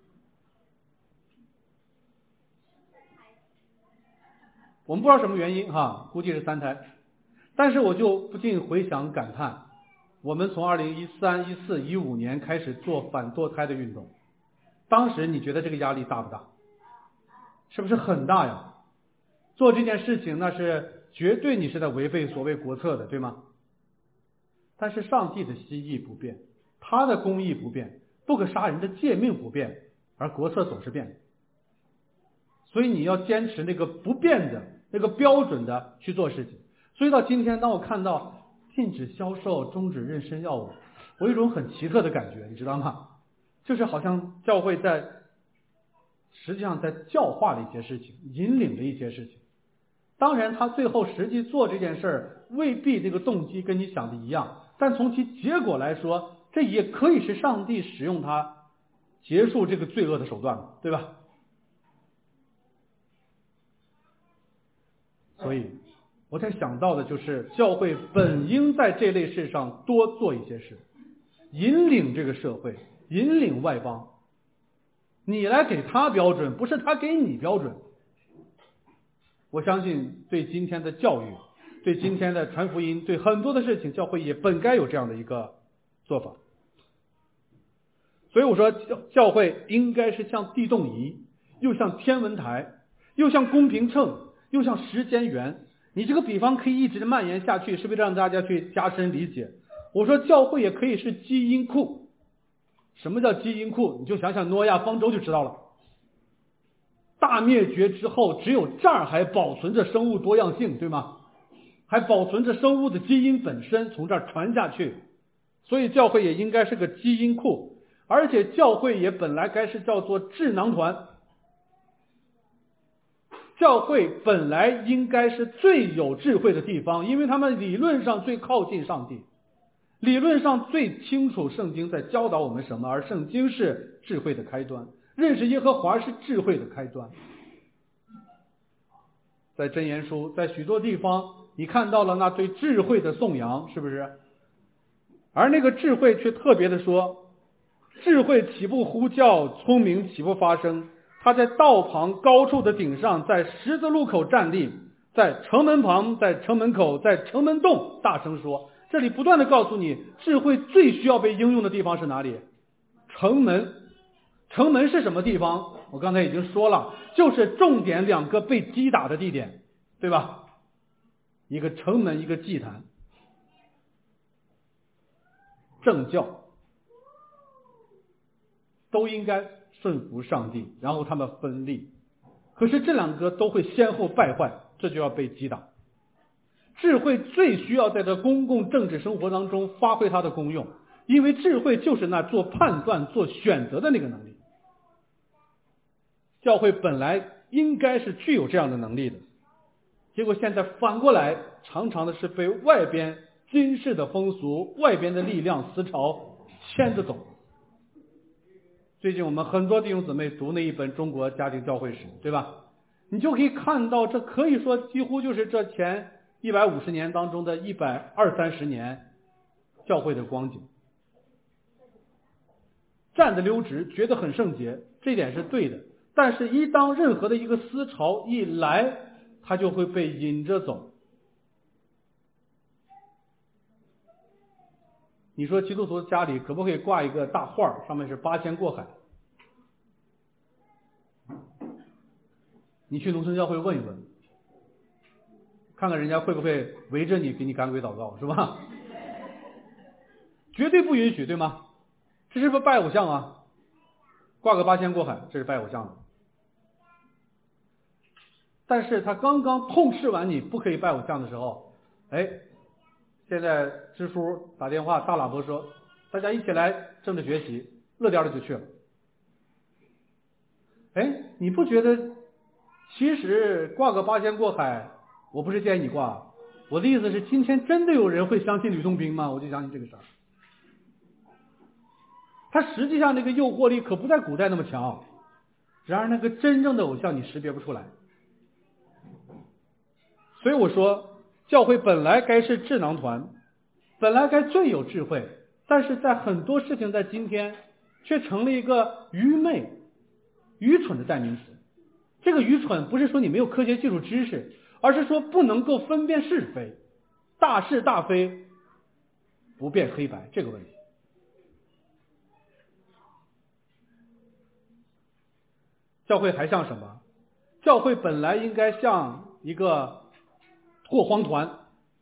我们不知道什么原因哈，估计是3胎，但是我就不禁回想感叹，我们从2013、14、15年开始做反堕胎的运动，当时你觉得这个压力大不大？是不是很大呀？做这件事情那是绝对你是在违背所谓国策的，对吗？但是上帝的心意不变，他的公义不变，不可杀人的诫命不变，而国策总是变的。所以你要坚持那个不变的那个标准的去做事情。所以到今天当我看到禁止销售终止妊娠药物，我有一种很奇特的感觉，你知道吗？就是好像教会在实际上在教化了一些事情，引领了一些事情。当然他最后实际做这件事儿未必这个动机跟你想的一样，但从其结果来说，这也可以是上帝使用他结束这个罪恶的手段了，对吧？所以我才想到的就是教会本应在这类事上多做一些事，引领这个社会，引领外邦。你来给他标准，不是他给你标准。我相信对今天的教育，对今天的传福音，对很多的事情，教会也本该有这样的一个做法。所以我说教会应该是像地动仪，又像天文台，又像公平秤，又像时间源。你这个比方可以一直蔓延下去，是不是让大家去加深理解？我说教会也可以是基因库。什么叫基因库？你就想想诺亚方舟就知道了。大灭绝之后，只有这儿还保存着生物多样性，对吗？还保存着生物的基因本身从这儿传下去。所以教会也应该是个基因库，而且教会也本来该是叫做智囊团。教会本来应该是最有智慧的地方，因为他们理论上最靠近上帝，理论上最清楚圣经在教导我们什么，而圣经是智慧的开端，认识耶和华是智慧的开端。在箴言书，在许多地方你看到了那对智慧的颂扬，是不是？而那个智慧却特别的说，智慧岂不呼叫，聪明岂不发声？他在道旁高处的顶上，在十字路口站立，在城门旁，在城门口，在城门洞大声说。这里不断的告诉你，智慧最需要被应用的地方是哪里？城门。城门是什么地方？我刚才已经说了，就是重点两个被击打的地点，对吧？一个城门，一个祭坛。政教都应该顺服上帝，然后他们分立。可是这两个都会先后败坏，这就要被击打。智慧最需要在这公共政治生活当中发挥它的功用，因为智慧就是那做判断、做选择的那个能力。教会本来应该是具有这样的能力的，结果现在反过来，常常的是被外边今世的风俗、外边的力量思潮牵着走。最近我们很多弟兄姊妹读那一本《中国家庭教会史》，对吧？你就可以看到，这可以说几乎就是这前150年当中的120-130年教会的光景。站得溜直，觉得很圣洁，这点是对的。但是一当任何的一个思潮一来，它就会被引着走。你说基督徒家里可不可以挂一个大画，上面是八仙过海？你去农村教会问一问，看看人家会不会围着你给你赶鬼祷告，是吧？绝对不允许，对吗？这是不是拜偶像啊？挂个八仙过海，这是拜偶像的。但是他刚刚痛斥完你不可以拜偶像的时候，现在支书打电话大喇叭说，大家一起来政治学习，乐颠的就去了。你不觉得其实挂个八仙过海，我不是建议你挂，我的意思是今天真的有人会相信吕洞宾吗？我就相信这个事儿。它实际上那个诱惑力可不在古代那么强，然而那个真正的偶像你识别不出来。所以我说教会本来该是智囊团，本来该最有智慧，但是在很多事情在今天却成了一个愚昧、愚蠢的代名词。这个愚蠢不是说你没有科学技术知识，而是说不能够分辨是非，大是大非，不辨黑白这个问题。教会还像什么？教会本来应该像一个拓荒团。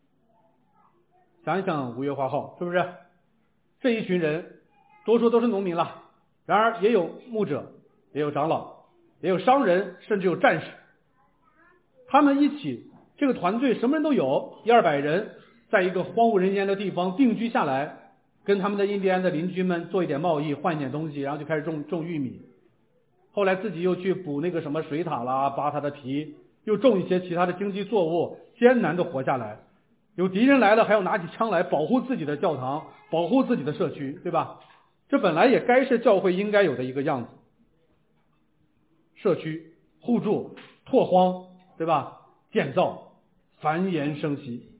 想一想5月花号，是不是？这一群人多数都是农民了，然而也有牧者，也有长老，也有商人，甚至有战士。他们一起，这个团队什么人都有，100-200人，在一个荒无人烟的地方定居下来，跟他们的印第安的邻居们做一点贸易，换一点东西，然后就开始种玉米。后来自己又去捕那个什么水獭啦，扒它的皮，又种一些其他的经济作物，艰难的活下来。有敌人来了，还要拿起枪来保护自己的教堂，保护自己的社区，对吧？ 这本来也该是教会应该有的一个样子。社区互助、拓荒，对吧？建造、繁衍生息。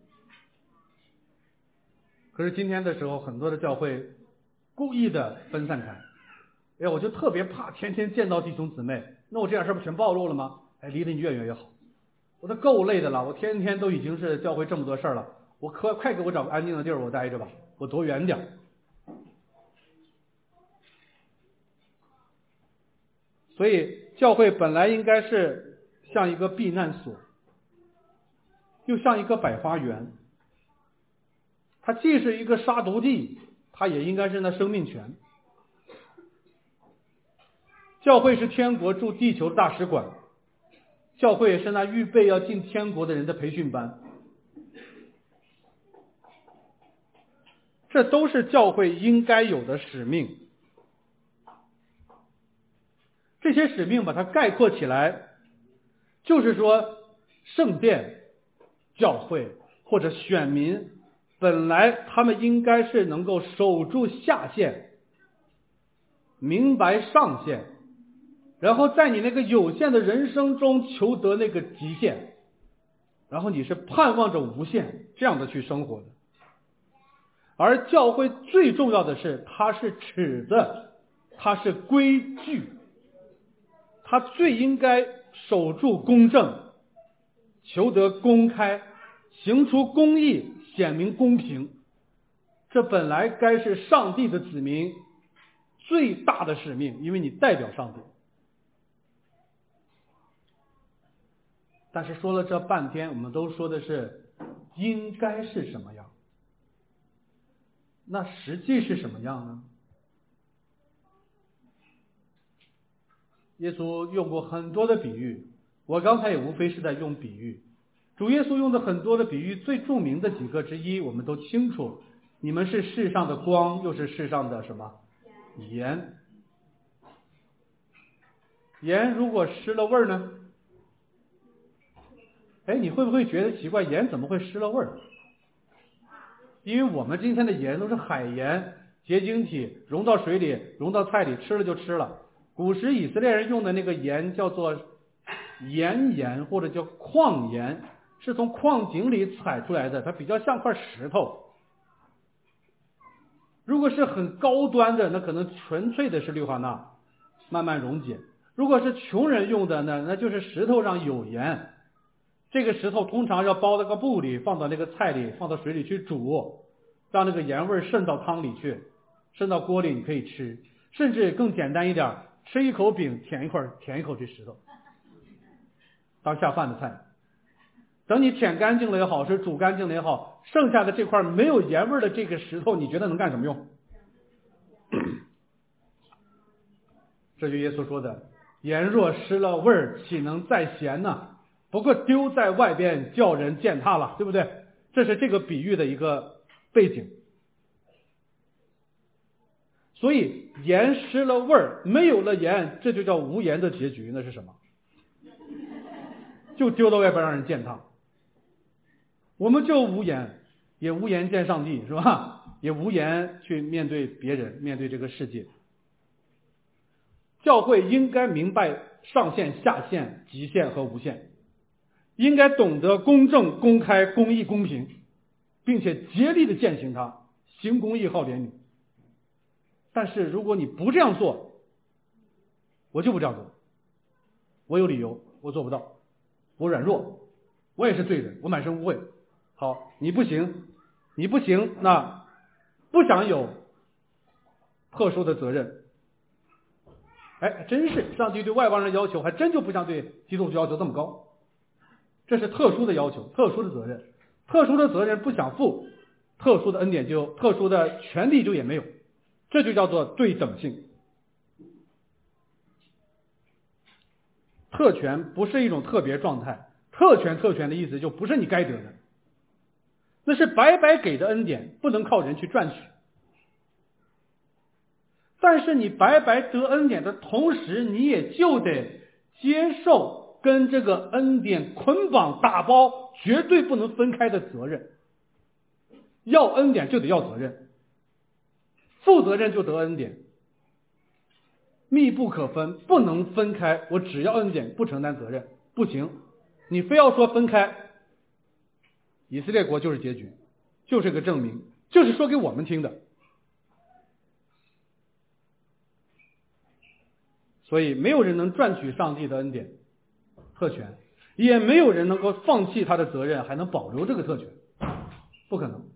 可是今天的时候，很多的教会故意的分散开。哎，我就特别怕天天见到弟兄姊妹，那我这点事不全暴露了吗？哎，离得你越远越好。我都够累的了，我天天都已经是教会这么多事儿了，我快给我找个安静的地儿我待着吧，我躲远点。所以教会本来应该是像一个避难所，又像一个百花园。它既是一个杀毒剂，它也应该是那生命泉。教会是天国驻地球的大使馆，教会是那预备要进天国的人的培训班。这都是教会应该有的使命。这些使命把它概括起来，就是说圣殿、教会或者选民，本来他们应该是能够守住下限，明白上限，然后在你那个有限的人生中求得那个极限，然后你是盼望着无限这样的去生活的。而教会最重要的是，它是尺子，它是规矩，它最应该守住公正，求得公开，行出公义，显明公平。这本来该是上帝的子民最大的使命，因为你代表上帝。但是说了这半天，我们都说的是应该是什么样，那实际是什么样呢？耶稣用过很多的比喻，我刚才也无非是在用比喻。主耶稣用的很多的比喻，最著名的几个之一我们都清楚，你们是世上的光，又是世上的什么？盐。盐如果失了味儿呢？哎，你会不会觉得奇怪，盐怎么会失了味儿？因为我们今天的盐都是海盐，结晶体，溶到水里，溶到菜里，吃了就吃了。古时以色列人用的那个盐叫做盐或者叫矿盐，是从矿井里采出来的，它比较像块石头。如果是很高端的，那可能纯粹的是氯化钠，慢慢溶解。如果是穷人用的呢，那就是石头上有盐，这个石头通常要包到个布里，放到那个菜里，放到水里去煮，让那个盐味渗到汤里去，渗到锅里你可以吃。甚至更简单一点，吃一口饼舔一口这石头，当下饭的菜。等你舔干净了也好，是煮干净了也好，剩下的这块没有盐味的这个石头，你觉得能干什么用？这就耶稣说的，盐若失了味儿，岂能再咸呢？不过丢在外边，叫人践踏了，对不对？这是这个比喻的一个背景。所以盐失了味儿，没有了盐，这就叫无盐的结局。那是什么？就丢到外边让人践踏。我们就无盐，也无盐见上帝，是吧？也无盐去面对别人，面对这个世界。教会应该明白上限、下限、极限和无限，应该懂得公正、公开、公义、公平，并且竭力的践行它，行公义、好怜悯。但是如果你不这样做，我就不这样做，我有理由，我做不到，我软弱，我也是罪人，我满身污秽。好，你不行，那不享有特殊的责任。哎，真是上帝对外邦人的要求还真就不像对基督徒要求这么高，这是特殊的要求，特殊的责任，特殊的责任不想负，特殊的恩典就特殊的权利就也没有，这就叫做对等性。特权不是一种特别状态，特权的意思就不是你该得的，那是白白给的恩典，不能靠人去赚取。但是你白白得恩典的同时，你也就得接受跟这个恩典捆绑打包绝对不能分开的责任。要恩典就得要责任。 负责任就得恩典，密不可分，不能分开。我只要恩典，不承担责任，不行。你非要说分开，以色列国就是结局，就是个证明，就是说给我们听的。所以没有人能赚取上帝的恩典特权，也没有人能够放弃他的责任还能保留这个特权，不可能。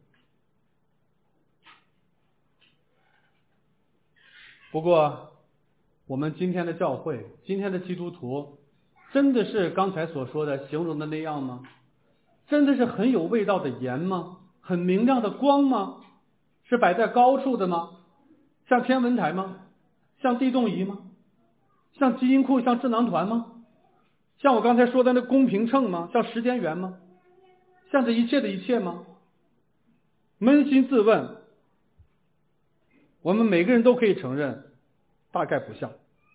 不过我们今天的教会，今天的基督徒，真的是刚才所说的形容的那样吗？真的是很有味道的盐吗？很明亮的光吗？是摆在高处的吗？像天文台吗？像地动仪吗？像基因库，像智囊团吗？像我刚才说的那公平秤吗？像时间源吗？像这一切的一切吗？扪心自问，我们每个人都可以承认，大概不像。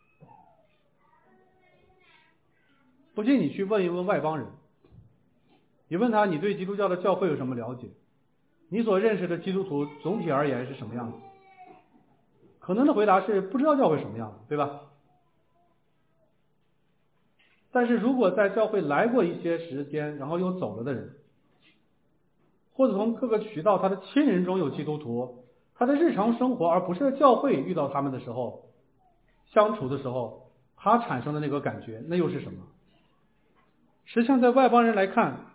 不信你去问一问外邦人，你问他你对基督教的教会有什么了解？你所认识的基督徒总体而言是什么样子？可能的回答是不知道教会什么样子，对吧？但是如果在教会来过一些时间，然后又走了的人，或者从各个渠道他的亲人中有基督徒，他的日常生活而不是在教会遇到他们的时候，相处的时候，他产生的那个感觉，那又是什么？实际上在外邦人来看，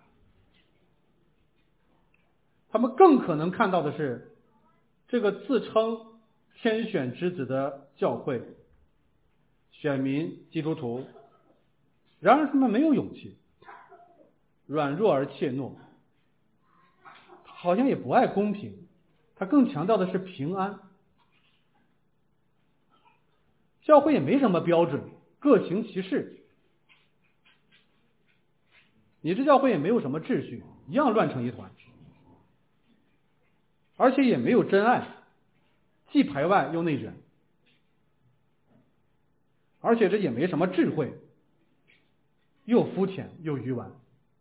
他们更可能看到的是这个自称天选之子的教会选民基督徒，然而他们没有勇气，软弱而怯懦，好像也不爱公平，他更强调的是平安。教会也没什么标准，各行其事，你这教会也没有什么秩序，一样乱成一团，而且也没有真爱，既排外又内卷，而且这也没什么智慧，又肤浅又愚顽。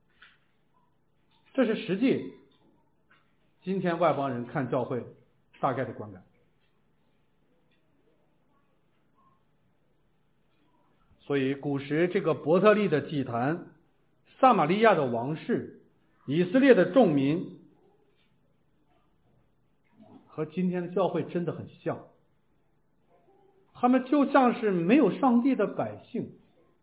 这是实际今天外邦人看教会大概的观感。所以古时这个伯特利的祭坛，撒玛利亚的王室，以色列的众民，和今天的教会真的很像。他们就像是没有上帝的百姓，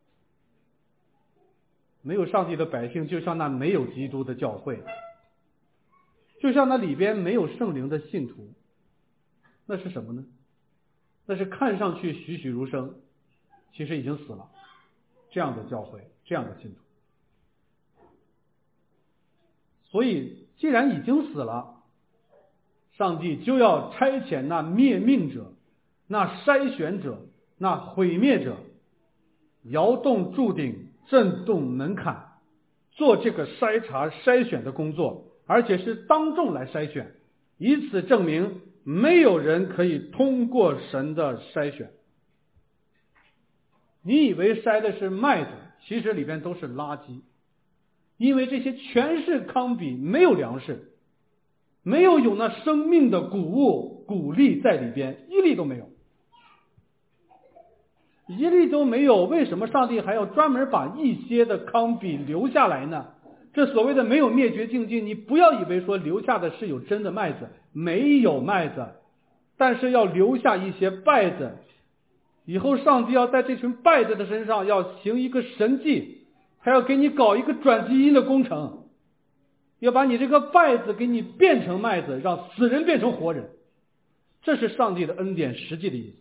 没有上帝的百姓，就像那没有基督的教会，就像那里边没有圣灵的信徒。那是什么呢？那是看上去栩栩如生，其实已经死了这样的教会，这样的信徒。所以既然已经死了，上帝就要差遣那灭命者，那筛选者，那毁灭者，摇动柱顶，震动门槛，做这个筛查筛选的工作，而且是当众来筛选，以此证明没有人可以通过神的筛选。你以为筛的是麦子，其实里边都是垃圾，因为这些全是糠秕，没有粮食，没有那生命的谷物谷粒在里边，一粒都没有，一粒都没有。为什么上帝还要专门把一些的糠秕留下来呢？这所谓的没有灭绝境界，你不要以为说留下的是有真的麦子，没有麦子，但是要留下一些稗子。以后上帝要在这群稗子的身上要行一个神迹，还要给你搞一个转基因的工程，要把你这个稗子给你变成麦子，让死人变成活人。这是上帝的恩典实际的意思。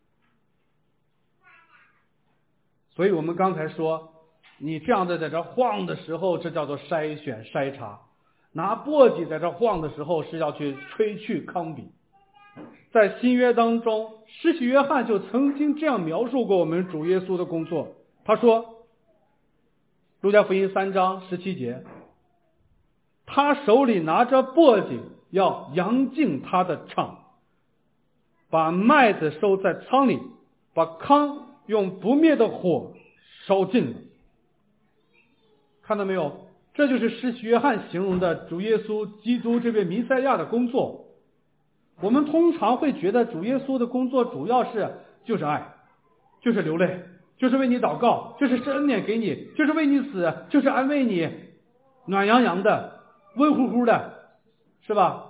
所以我们刚才说，你这样的在这晃的时候，这叫做筛选筛查；拿簸箕在这晃的时候，是要去吹去糠秕。在新约当中，施洗约翰就曾经这样描述过我们主耶稣的工作。他说，路加福音3章17节，他手里拿着簸箕，要扬净他的场，把麦子收在仓里，把糠用不灭的火烧尽了。看到没有？这就是施洗约翰形容的主耶稣基督这位弥赛亚的工作。 我们通常会觉得主耶稣的工作主要就是爱，就是流泪，就是为你祷告，就是施恩典给你，就是为你死，就是安慰你，暖洋洋的，温乎乎的，是吧？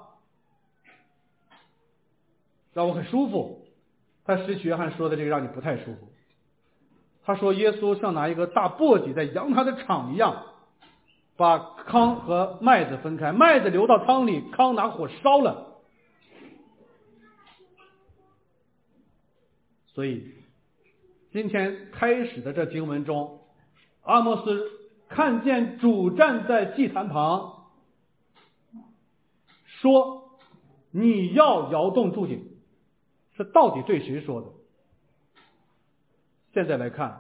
让我很舒服。但使徒约翰说的这个让你不太舒服。他说耶稣像拿一个大簸箕在扬他的场一样，把糠和麦子分开，麦子流到汤里，糠拿火烧了。所以今天开始的这经文中，阿摩斯看见主站在祭坛旁，说你要摇动柱井，这到底对谁说的？现在来看，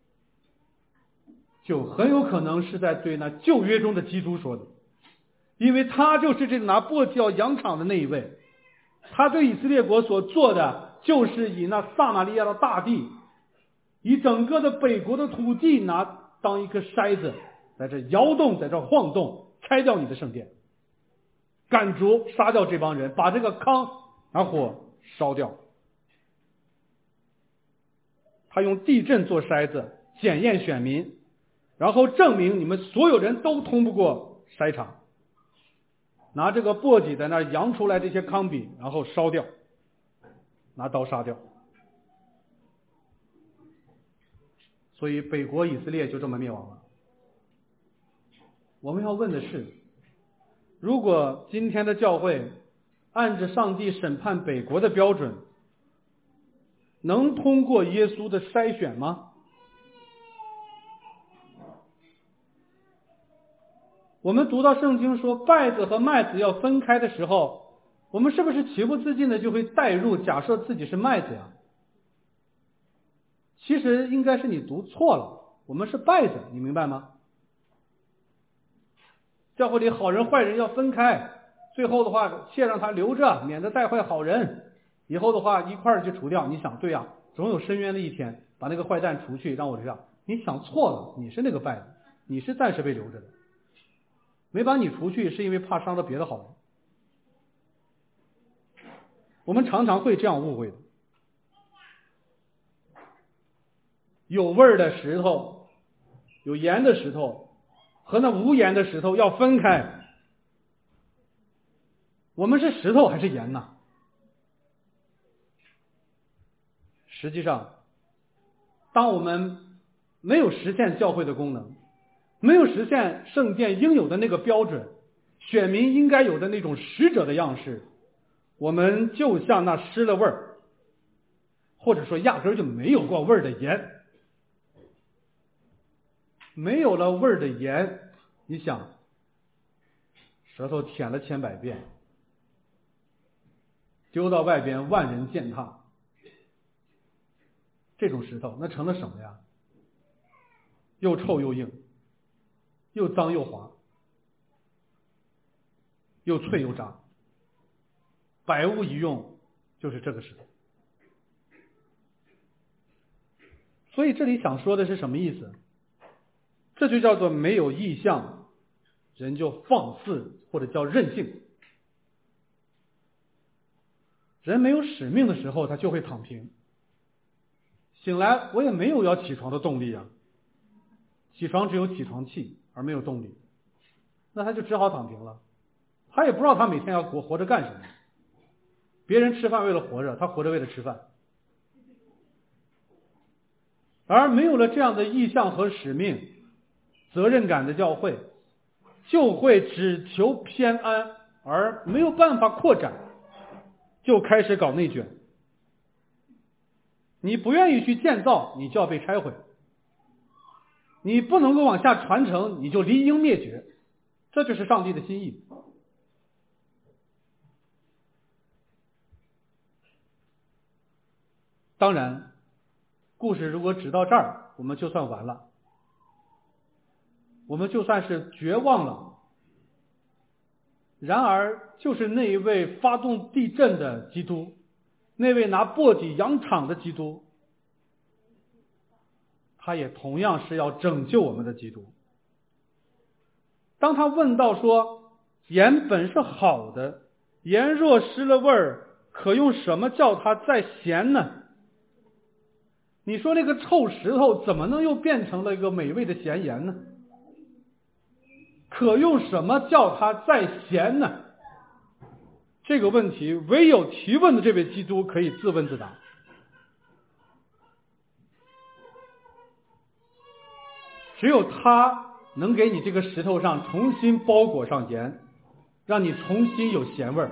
就很有可能是在对那旧约中的基督说的，因为他就是这个拿簸箕要扬场的那一位。他对以色列国所做的，就是以那撒玛利亚的大地，以整个的北国的土地拿当一颗筛子，在这摇动，在这晃动，拆掉你的圣殿，赶逐杀掉这帮人，把这个糠拿火烧掉。他用地震做筛子，检验选民，然后证明你们所有人都通不过筛查，拿这个簸箕在那扬出来这些糠秕，然后烧掉，拿刀杀掉。所以北国以色列就这么灭亡了。我们要问的是，如果今天的教会按着上帝审判北国的标准，能通过耶稣的筛选吗？我们读到圣经说稗子和麦子要分开的时候，我们是不是情不自禁的就会带入假设自己是麦子呀？其实应该是你读错了，我们是稗子，你明白吗？教会里好人坏人要分开，最后的话切让他留着，免得带坏好人，以后的话一块儿就除掉。你想对啊，总有伸冤的一天，把那个坏蛋除去，让我这样。你想错了，你是那个稗子，你是暂时被留着的，没把你除去是因为怕伤到别的好人。我们常常会这样误会的。有味儿的石头，有盐的石头和那无盐的石头要分开。我们是石头还是盐呢？实际上，当我们没有实现教会的功能，没有实现圣殿应有的那个标准，选民应该有的那种使者的样式，我们就像那失了味儿，或者说压根儿就没有过味儿的盐。没有了味儿的盐，你想，舌头舔了千百遍，丢到外边万人践踏，这种石头那成了什么呀？又臭又硬，又脏又滑，又脆又渣，百无一用，就是这个石头。所以这里想说的是什么意思？这就叫做没有意向，人就放肆，或者叫任性。人没有使命的时候，他就会躺平。醒来，我也没有要起床的动力啊，起床只有起床气，而没有动力，那他就只好躺平了。他也不知道他每天要活着干什么。别人吃饭为了活着，他活着为了吃饭。而没有了这样的意向和使命、责任感的教会，就会只求偏安，而没有办法扩展，就开始搞内卷。你不愿意去建造，你就要被拆毁；你不能够往下传承，你就离应灭绝。这就是上帝的心意。当然，故事如果只到这儿，我们就算完了，我们就算是绝望了。然而，就是那一位发动地震的基督，那位拿簸箕扬场的基督，他也同样是要拯救我们的基督。当他问到说，盐本是好的，盐若失了味儿， 可用什么叫它再咸呢？你说那个臭石头怎么能又变成了一个美味的咸盐呢？可用什么叫它再咸呢？这个问题唯有提问的这位基督可以自问自答。只有他能给你这个石头上重新包裹上盐，让你重新有咸味儿。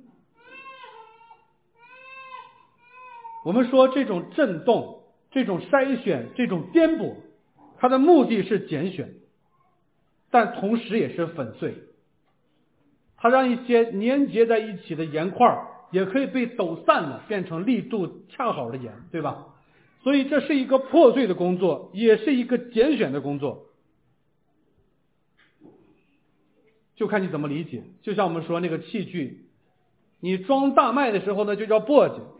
我们说这种震动、这种筛选、这种颠簸，它的目的是拣选，但同时也是粉碎。它让一些粘结在一起的盐块也可以被抖散了，变成力度恰好的盐，对吧？所以这是一个破碎的工作，也是一个拣选的工作，就看你怎么理解。就像我们说那个器具，你装大麦的时候呢，就叫簸箕，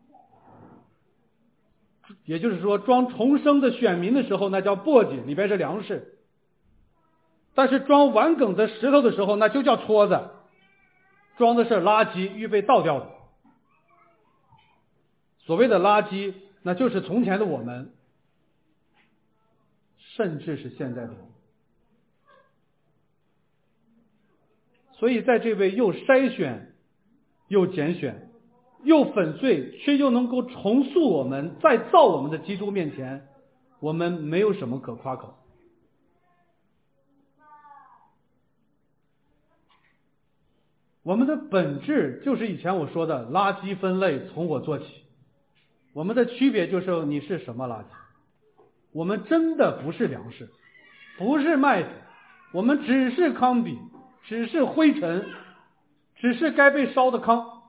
也就是说装重生的选民的时候，那叫簸箕，里边是粮食。但是装完梗的石头的时候，那就叫戳子，装的是垃圾，预备倒掉的。所谓的垃圾，那就是从前的我们，甚至是现在的我们。所以在这位又筛选又拣选又粉碎却又能够重塑我们再造我们的基督面前，我们没有什么可夸口。我们的本质就是以前我说的垃圾分类从我做起。我们的区别就是你是什么垃圾。我们真的不是粮食，不是麦子，我们只是糠秕，只是灰尘，只是该被烧的糠。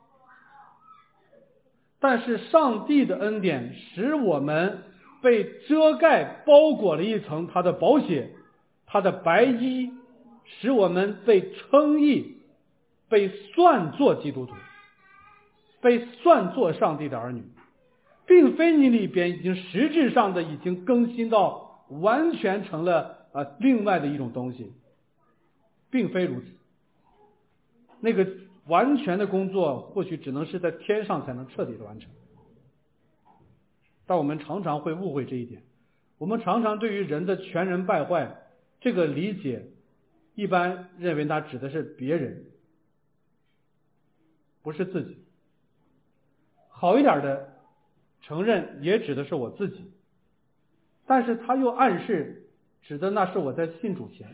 但是上帝的恩典使我们被遮盖包裹了一层他的宝血，他的白衣，使我们被称义，被算作基督徒，被算作上帝的儿女，并非你里边已经实质上的已经更新到完全成了另外的一种东西，并非如此。那个完全的工作或许只能是在天上才能彻底的完成。但我们常常会误会这一点，我们常常对于人的全人败坏这个理解，一般认为它指的是别人，不是自己。好一点的承认也指的是我自己，但是他又暗示指的那是我在信主前，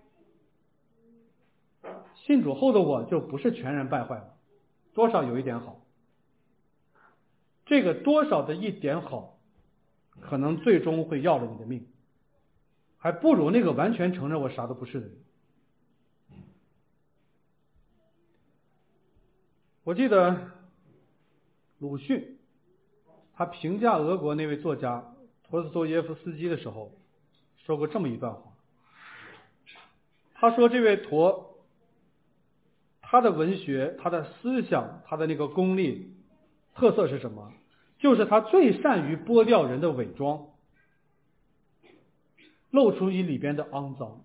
信主后的我就不是全然败坏了，多少有一点好。这个多少的一点好，可能最终会要了你的命，还不如那个完全承认我啥都不是的人。我记得鲁迅他评价俄国那位作家陀思妥耶夫斯基的时候说过这么一段话。他说这位陀，他的文学，他的思想，他的那个功力特色是什么？就是他最善于剥掉人的伪装，露出你里边的肮脏。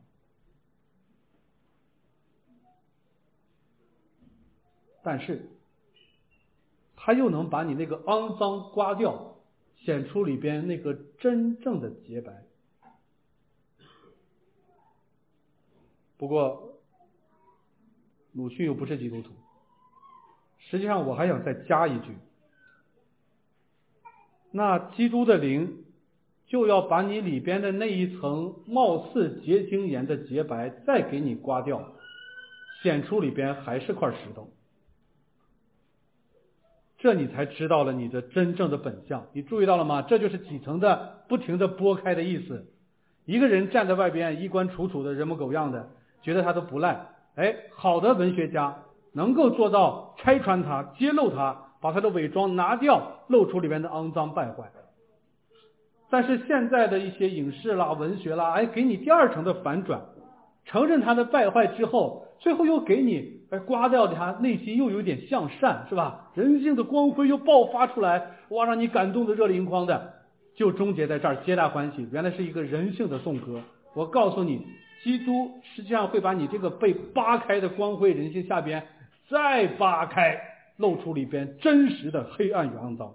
但是他又能把你那个肮脏刮掉，显出里边那个真正的洁白。不过鲁迅又不是基督徒，实际上我还想再加一句，那基督的灵就要把你里边的那一层貌似结晶岩的洁白再给你刮掉，显出里边还是块石头。这你才知道了你的真正的本相。你注意到了吗？这就是几层的不停的剥开的意思。一个人站在外边衣冠楚楚的人模狗样的，觉得他都不赖。好的文学家能够做到拆穿他，揭露他，把他的伪装拿掉，露出里面的肮脏败坏。但是现在的一些影视啦、文学啦，给你第二层的反转，承认他的败坏之后，最后又给你刮掉他内心又有点向善，是吧？人性的光辉又爆发出来，哇，让你感动的热泪盈眶的，就终结在这儿，皆大欢喜。原来是一个人性的颂歌。我告诉你，基督实际上会把你这个被扒开的光辉人性下边再扒开， 露出里边真实的黑暗与肮脏。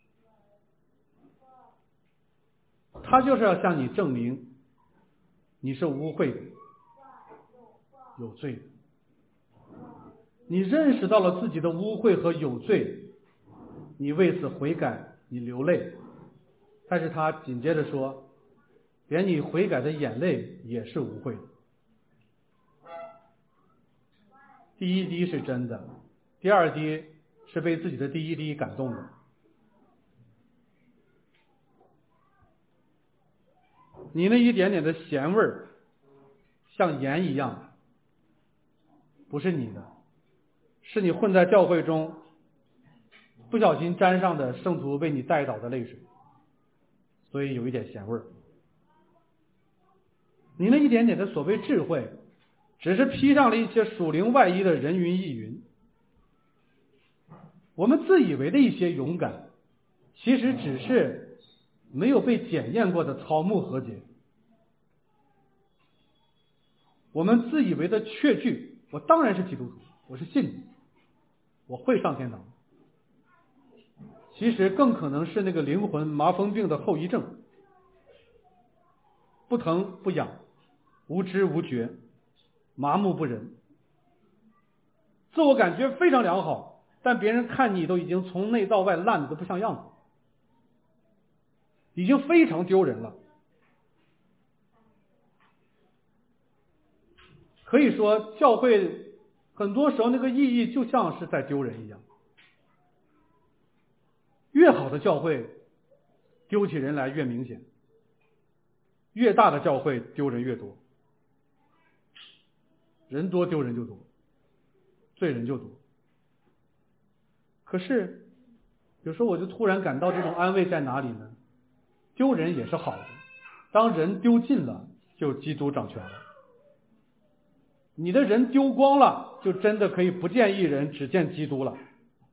他就是要向你证明你是污秽的，有罪的。你认识到了自己的污秽和有罪，你为此悔改，你流泪。但是他紧接着说，连你悔改的眼泪也是污秽的。第一滴是真的，第二滴是被自己的第一滴感动的。你那一点点的咸味儿，像盐一样，不是你的，是你混在教会中不小心沾上的圣徒为你带倒的泪水，所以有一点咸味儿。你那一点点的所谓智慧，只是披上了一些属灵外衣的人云亦云。我们自以为的一些勇敢，其实只是没有被检验过的草木禾秸。我们自以为的确据，我当然是基督徒，我是信你，我会上天堂。其实更可能是那个灵魂麻风病的后遗症，不疼不痒，无知无觉，麻木不仁，自我感觉非常良好，但别人看你都已经从内到外烂的都不像样子，已经非常丢人了。可以说教会很多时候那个意义就像是在丢人一样，越好的教会丢起人来越明显，越大的教会丢人越多，人多丢人就多，罪人就多。可是有时候我就突然感到这种安慰在哪里呢？丢人也是好的，当人丢尽了，就基督掌权了。你的人丢光了，就真的可以不见一人，只见基督了。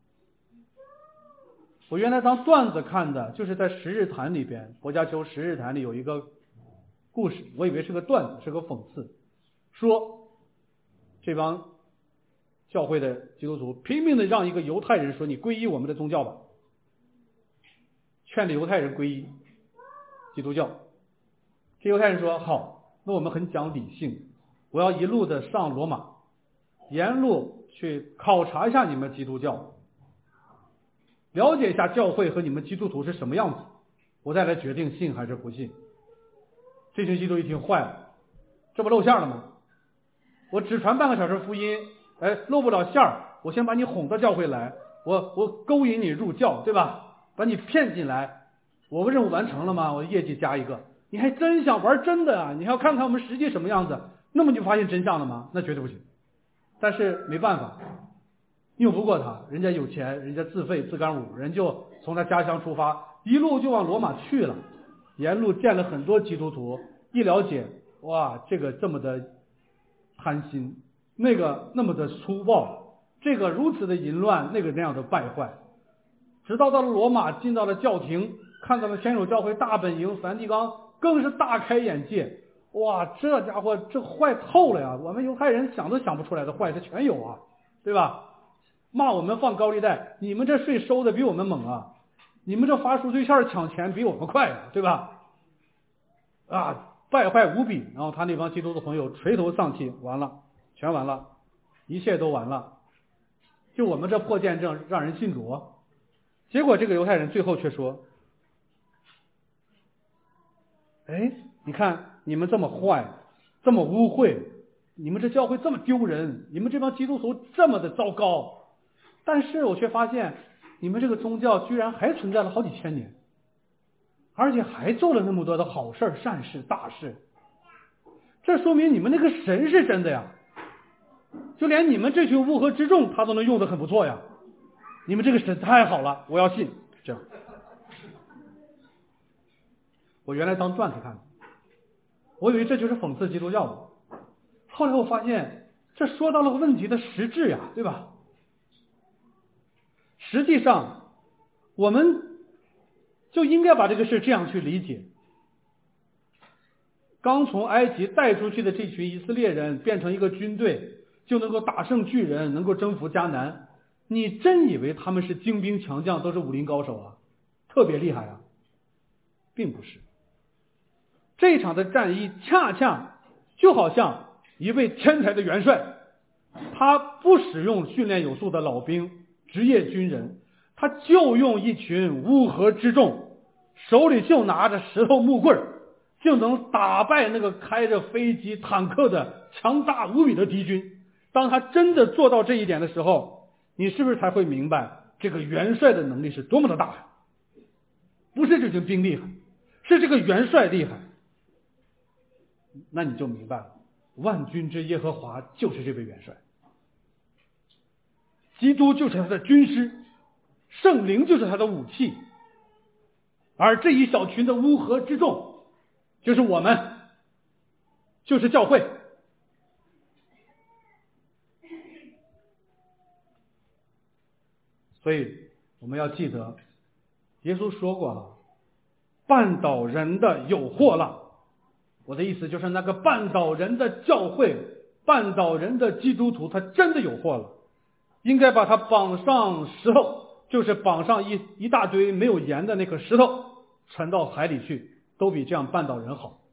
我原来当段子看的，就是在十日谈里边，薄伽丘十日谈里有一个故事，我以为是个段子，是个讽刺，说这帮教会的基督徒拼命的让一个犹太人说，你皈依我们的宗教吧，劝着犹太人皈依基督教。这犹太人说，好，那我们很讲理性，我要一路的上罗马，沿路去考察一下你们基督教，了解一下教会和你们基督徒是什么样子，我再来决定信还是不信。这群基督一听坏了，这不露馅了吗？我只传半个小时福音，露不了馅儿，我先把你哄到教会来，我勾引你入教，对吧？把你骗进来，我任务完成了吗？我业绩加一个。你还真想玩真的啊？你还要看看我们实际什么样子，那么就发现真相了吗？那绝对不行。但是没办法，拗不过他，人家有钱，人家自费自干五，人就从他家乡出发，一路就往罗马去了，沿路见了很多基督徒，一了解，哇，这个这么的贪心，那个那么的粗暴，这个如此的淫乱，那个那样的败坏，直到了罗马，进到了教廷，看到了天主教会大本营梵蒂冈，更是大开眼界。哇，这家伙这坏透了呀！我们犹太人想都想不出来的坏，这全有啊，对吧？骂我们放高利贷，你们这税收的比我们猛啊！你们这发赎罪券抢钱比我们快啊，对吧？啊，败坏无比。然后他那帮基督的朋友垂头丧气，完了，全完了，一切都完了。就我们这破见证让人信主，结果这个犹太人最后却说：“哎，你看。”你们这么坏，这么污秽，你们这教会这么丢人，你们这帮基督徒这么的糟糕，但是我却发现你们这个宗教居然还存在了好几千年，而且还做了那么多的好事善事大事，这说明你们那个神是真的呀，就连你们这群乌合之众他都能用得很不错呀，你们这个神太好了，我要信。这样，我原来当段子看的，我以为这就是讽刺基督教的，后来我发现这说到了问题的实质呀，对吧？实际上我们就应该把这个事这样去理解，刚从埃及带出去的这群以色列人变成一个军队，就能够打胜巨人，能够征服迦南， 你真以为他们是精兵强将，都是武林高手啊，特别厉害啊？并不是。这场的战役恰恰就好像一位天才的元帅，他不使用训练有素的老兵、职业军人，他就用一群乌合之众，手里就拿着石头木棍，就能打败那个开着飞机坦克的强大无比的敌军。当他真的做到这一点的时候，你是不是才会明白这个元帅的能力是多么的大？不是这群兵厉害，是这个元帅厉害。那你就明白了，万军之耶和华就是这位元帅，基督就是他的军师，圣灵就是他的武器，而这一小群的乌合之众就是我们，就是教会。所以我们要记得耶稣说过了，绊倒人的有祸了。我的意思就是那个绊倒人的教会，绊倒人的基督徒，他真的有祸了，应该把他绑上石头，就是绑上一大堆没有盐的那颗石头，沉到海里去，都比这样绊倒人好。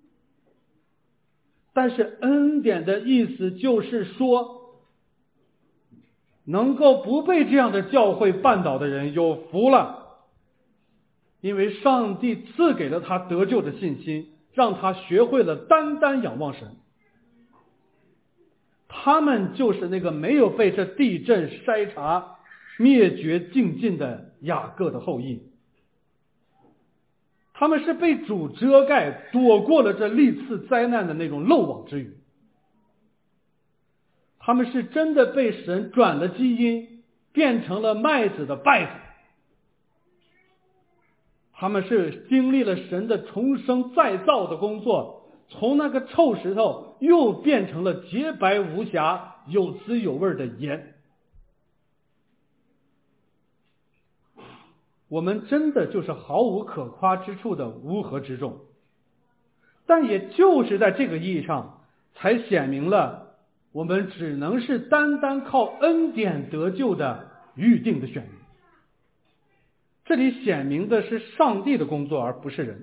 但是恩典的意思就是说，能够不被这样的教会绊倒的人有福了，因为上帝赐给了他得救的信心，让他学会了单单仰望神。他们就是那个没有被这地震筛查灭绝净尽的雅各的后裔，他们是被主遮盖躲过了这历次灾难的那种漏网之鱼，他们是真的被神转了基因，变成了麦子的稗子，他们是经历了神的重生再造的工作，从那个臭石头又变成了洁白无瑕有滋有味的盐。我们真的就是毫无可夸之处的乌合之众，但也就是在这个意义上才显明了我们只能是单单靠恩典得救的预定的选民。这里显明的是上帝的工作，而不是人。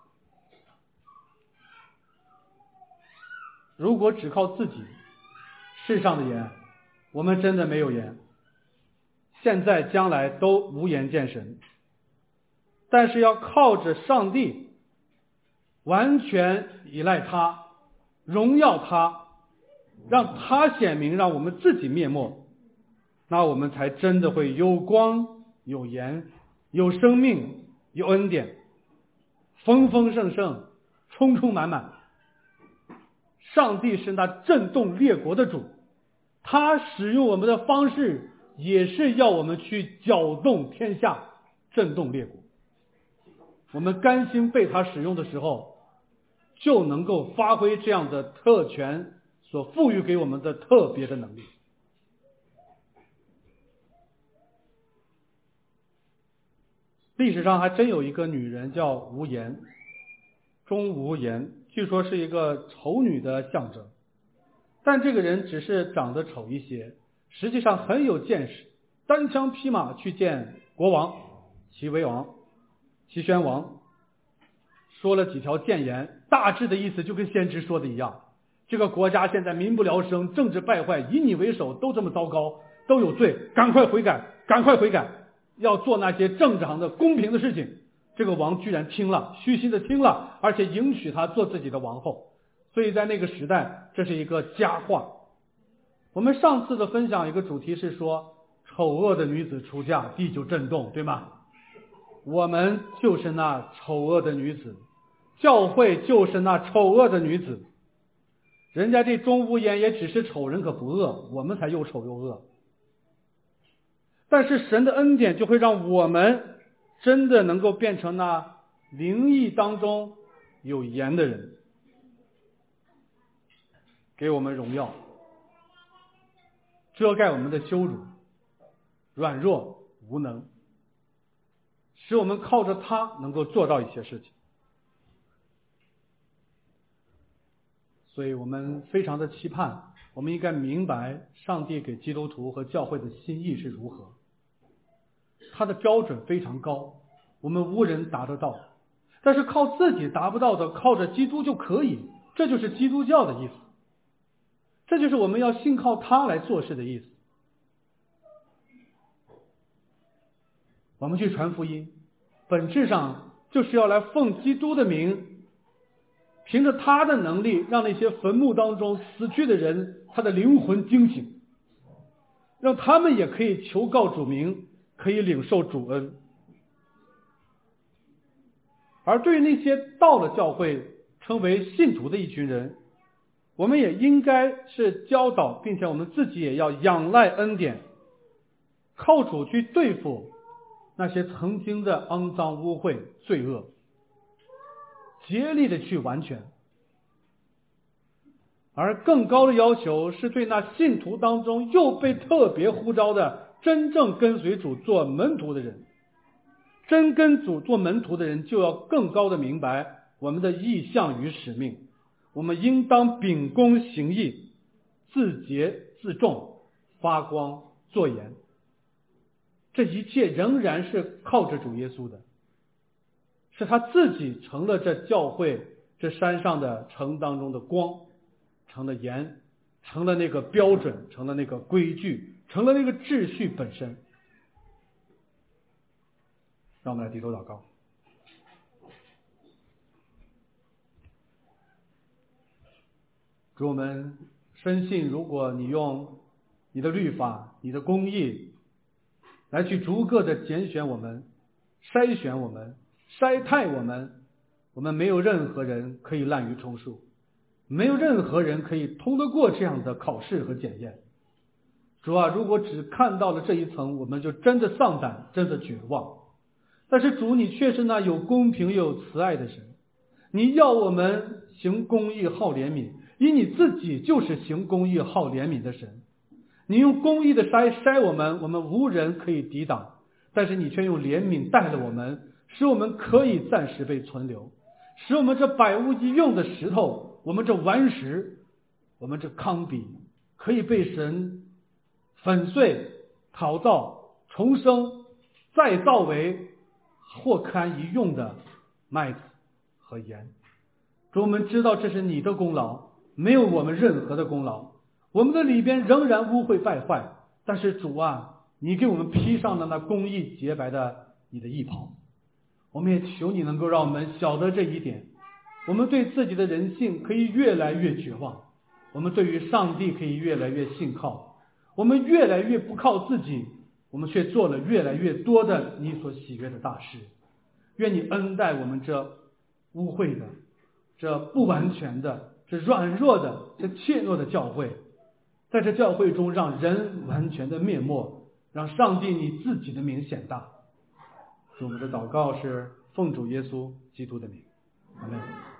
如果只靠自己，世上的盐，我们真的没有盐，现在将来都无颜见神。但是要靠着上帝，完全依赖他，荣耀他，让他显明，让我们自己灭没，那我们才真的会有光有盐有生命有恩典，丰丰盛盛充充满满。上帝是那震动列国的主，他使用我们的方式也是要我们去搅动天下，震动列国。我们甘心被他使用的时候，就能够发挥这样的特权所赋予给我们的特别的能力。历史上还真有一个女人叫无颜，钟无艳，据说是一个丑女的象征。但这个人只是长得丑一些，实际上很有见识，单枪匹马去见国王齐威王、齐宣王，说了几条谏言，大致的意思就跟先知说的一样，这个国家现在民不聊生，政治败坏，以你为首都这么糟糕，都有罪，赶快悔改，赶快悔改，要做那些正常的公平的事情。这个王居然听了，虚心的听了，而且迎娶她做自己的王后。所以在那个时代，这是一个佳话。我们上次的分享一个主题是说，丑恶的女子出嫁，地就震动，对吗？我们就是那丑恶的女子，教会就是那丑恶的女子。人家这钟无艳也只是丑人，可不恶，我们才又丑又恶。但是神的恩典就会让我们真的能够变成那灵意当中有盐的人，给我们荣耀，遮盖我们的羞辱、软弱、无能，使我们靠着他能够做到一些事情。 所以我们非常的期盼，我们应该明白上帝给基督徒和教会的心意是如何。他的标准非常高，我们无人达得到，但是靠自己达不到的，靠着基督就可以。这就是基督教的意思，这就是我们要信靠他来做事的意思。我们去传福音，本质上就是要来奉基督的名，凭着他的能力，让那些坟墓当中死去的人，他的灵魂惊醒，让他们也可以求告主名，可以领受主恩。而对于那些到了教会称为信徒的一群人，我们也应该是教导，并且我们自己也要仰赖恩典，靠主去对付那些曾经的肮脏污秽罪恶，竭力的去完全。而更高的要求是对那信徒当中又被特别呼召的真正跟随主做门徒的人，真跟主做门徒的人就要更高的明白我们的意向与使命。我们应当秉公行义，自洁自重，发光作盐。这一切仍然是靠着主耶稣的，是他自己成了这教会这山上的城当中的光，成了盐，成了那个标准，成了那个规矩，成了那个秩序本身。让我们来低头祷告。主，我们深信，如果你用你的律法、你的公义来去逐个的拣选我们、筛选我们、筛汰我们，我们没有任何人可以滥竽充数，没有任何人可以通得过这样的考试和检验。主啊，如果只看到了这一层，我们就真的丧胆，真的绝望。但是主，你却是那有公平又有慈爱的神，你要我们行公义好怜悯，因你自己就是行公义好怜悯的神。你用公义的筛我们，我们无人可以抵挡，但是你却用怜悯待了我们，使我们可以暂时被存留，使我们这百无一用的石头，我们这顽石，我们这糠秕，可以被神粉碎、陶造、重生、再造为或堪一用的麦子和盐。主，我们知道这是你的功劳，没有我们任何的功劳，我们的里边仍然污秽败坏，但是主啊，你给我们披上了那公义洁白的你的义袍。我们也求你能够让我们晓得这一点，我们对自己的人性可以越来越绝望，我们对于上帝可以越来越信靠，我们越来越不靠自己，我们却做了越来越多的你所喜悦的大事。愿你恩待我们这污秽的、这不完全的、这软弱的、这怯懦的教会，在这教会中让人完全的灭没，让上帝你自己的名显大。我们的祷告是奉主耶稣基督的名，阿们。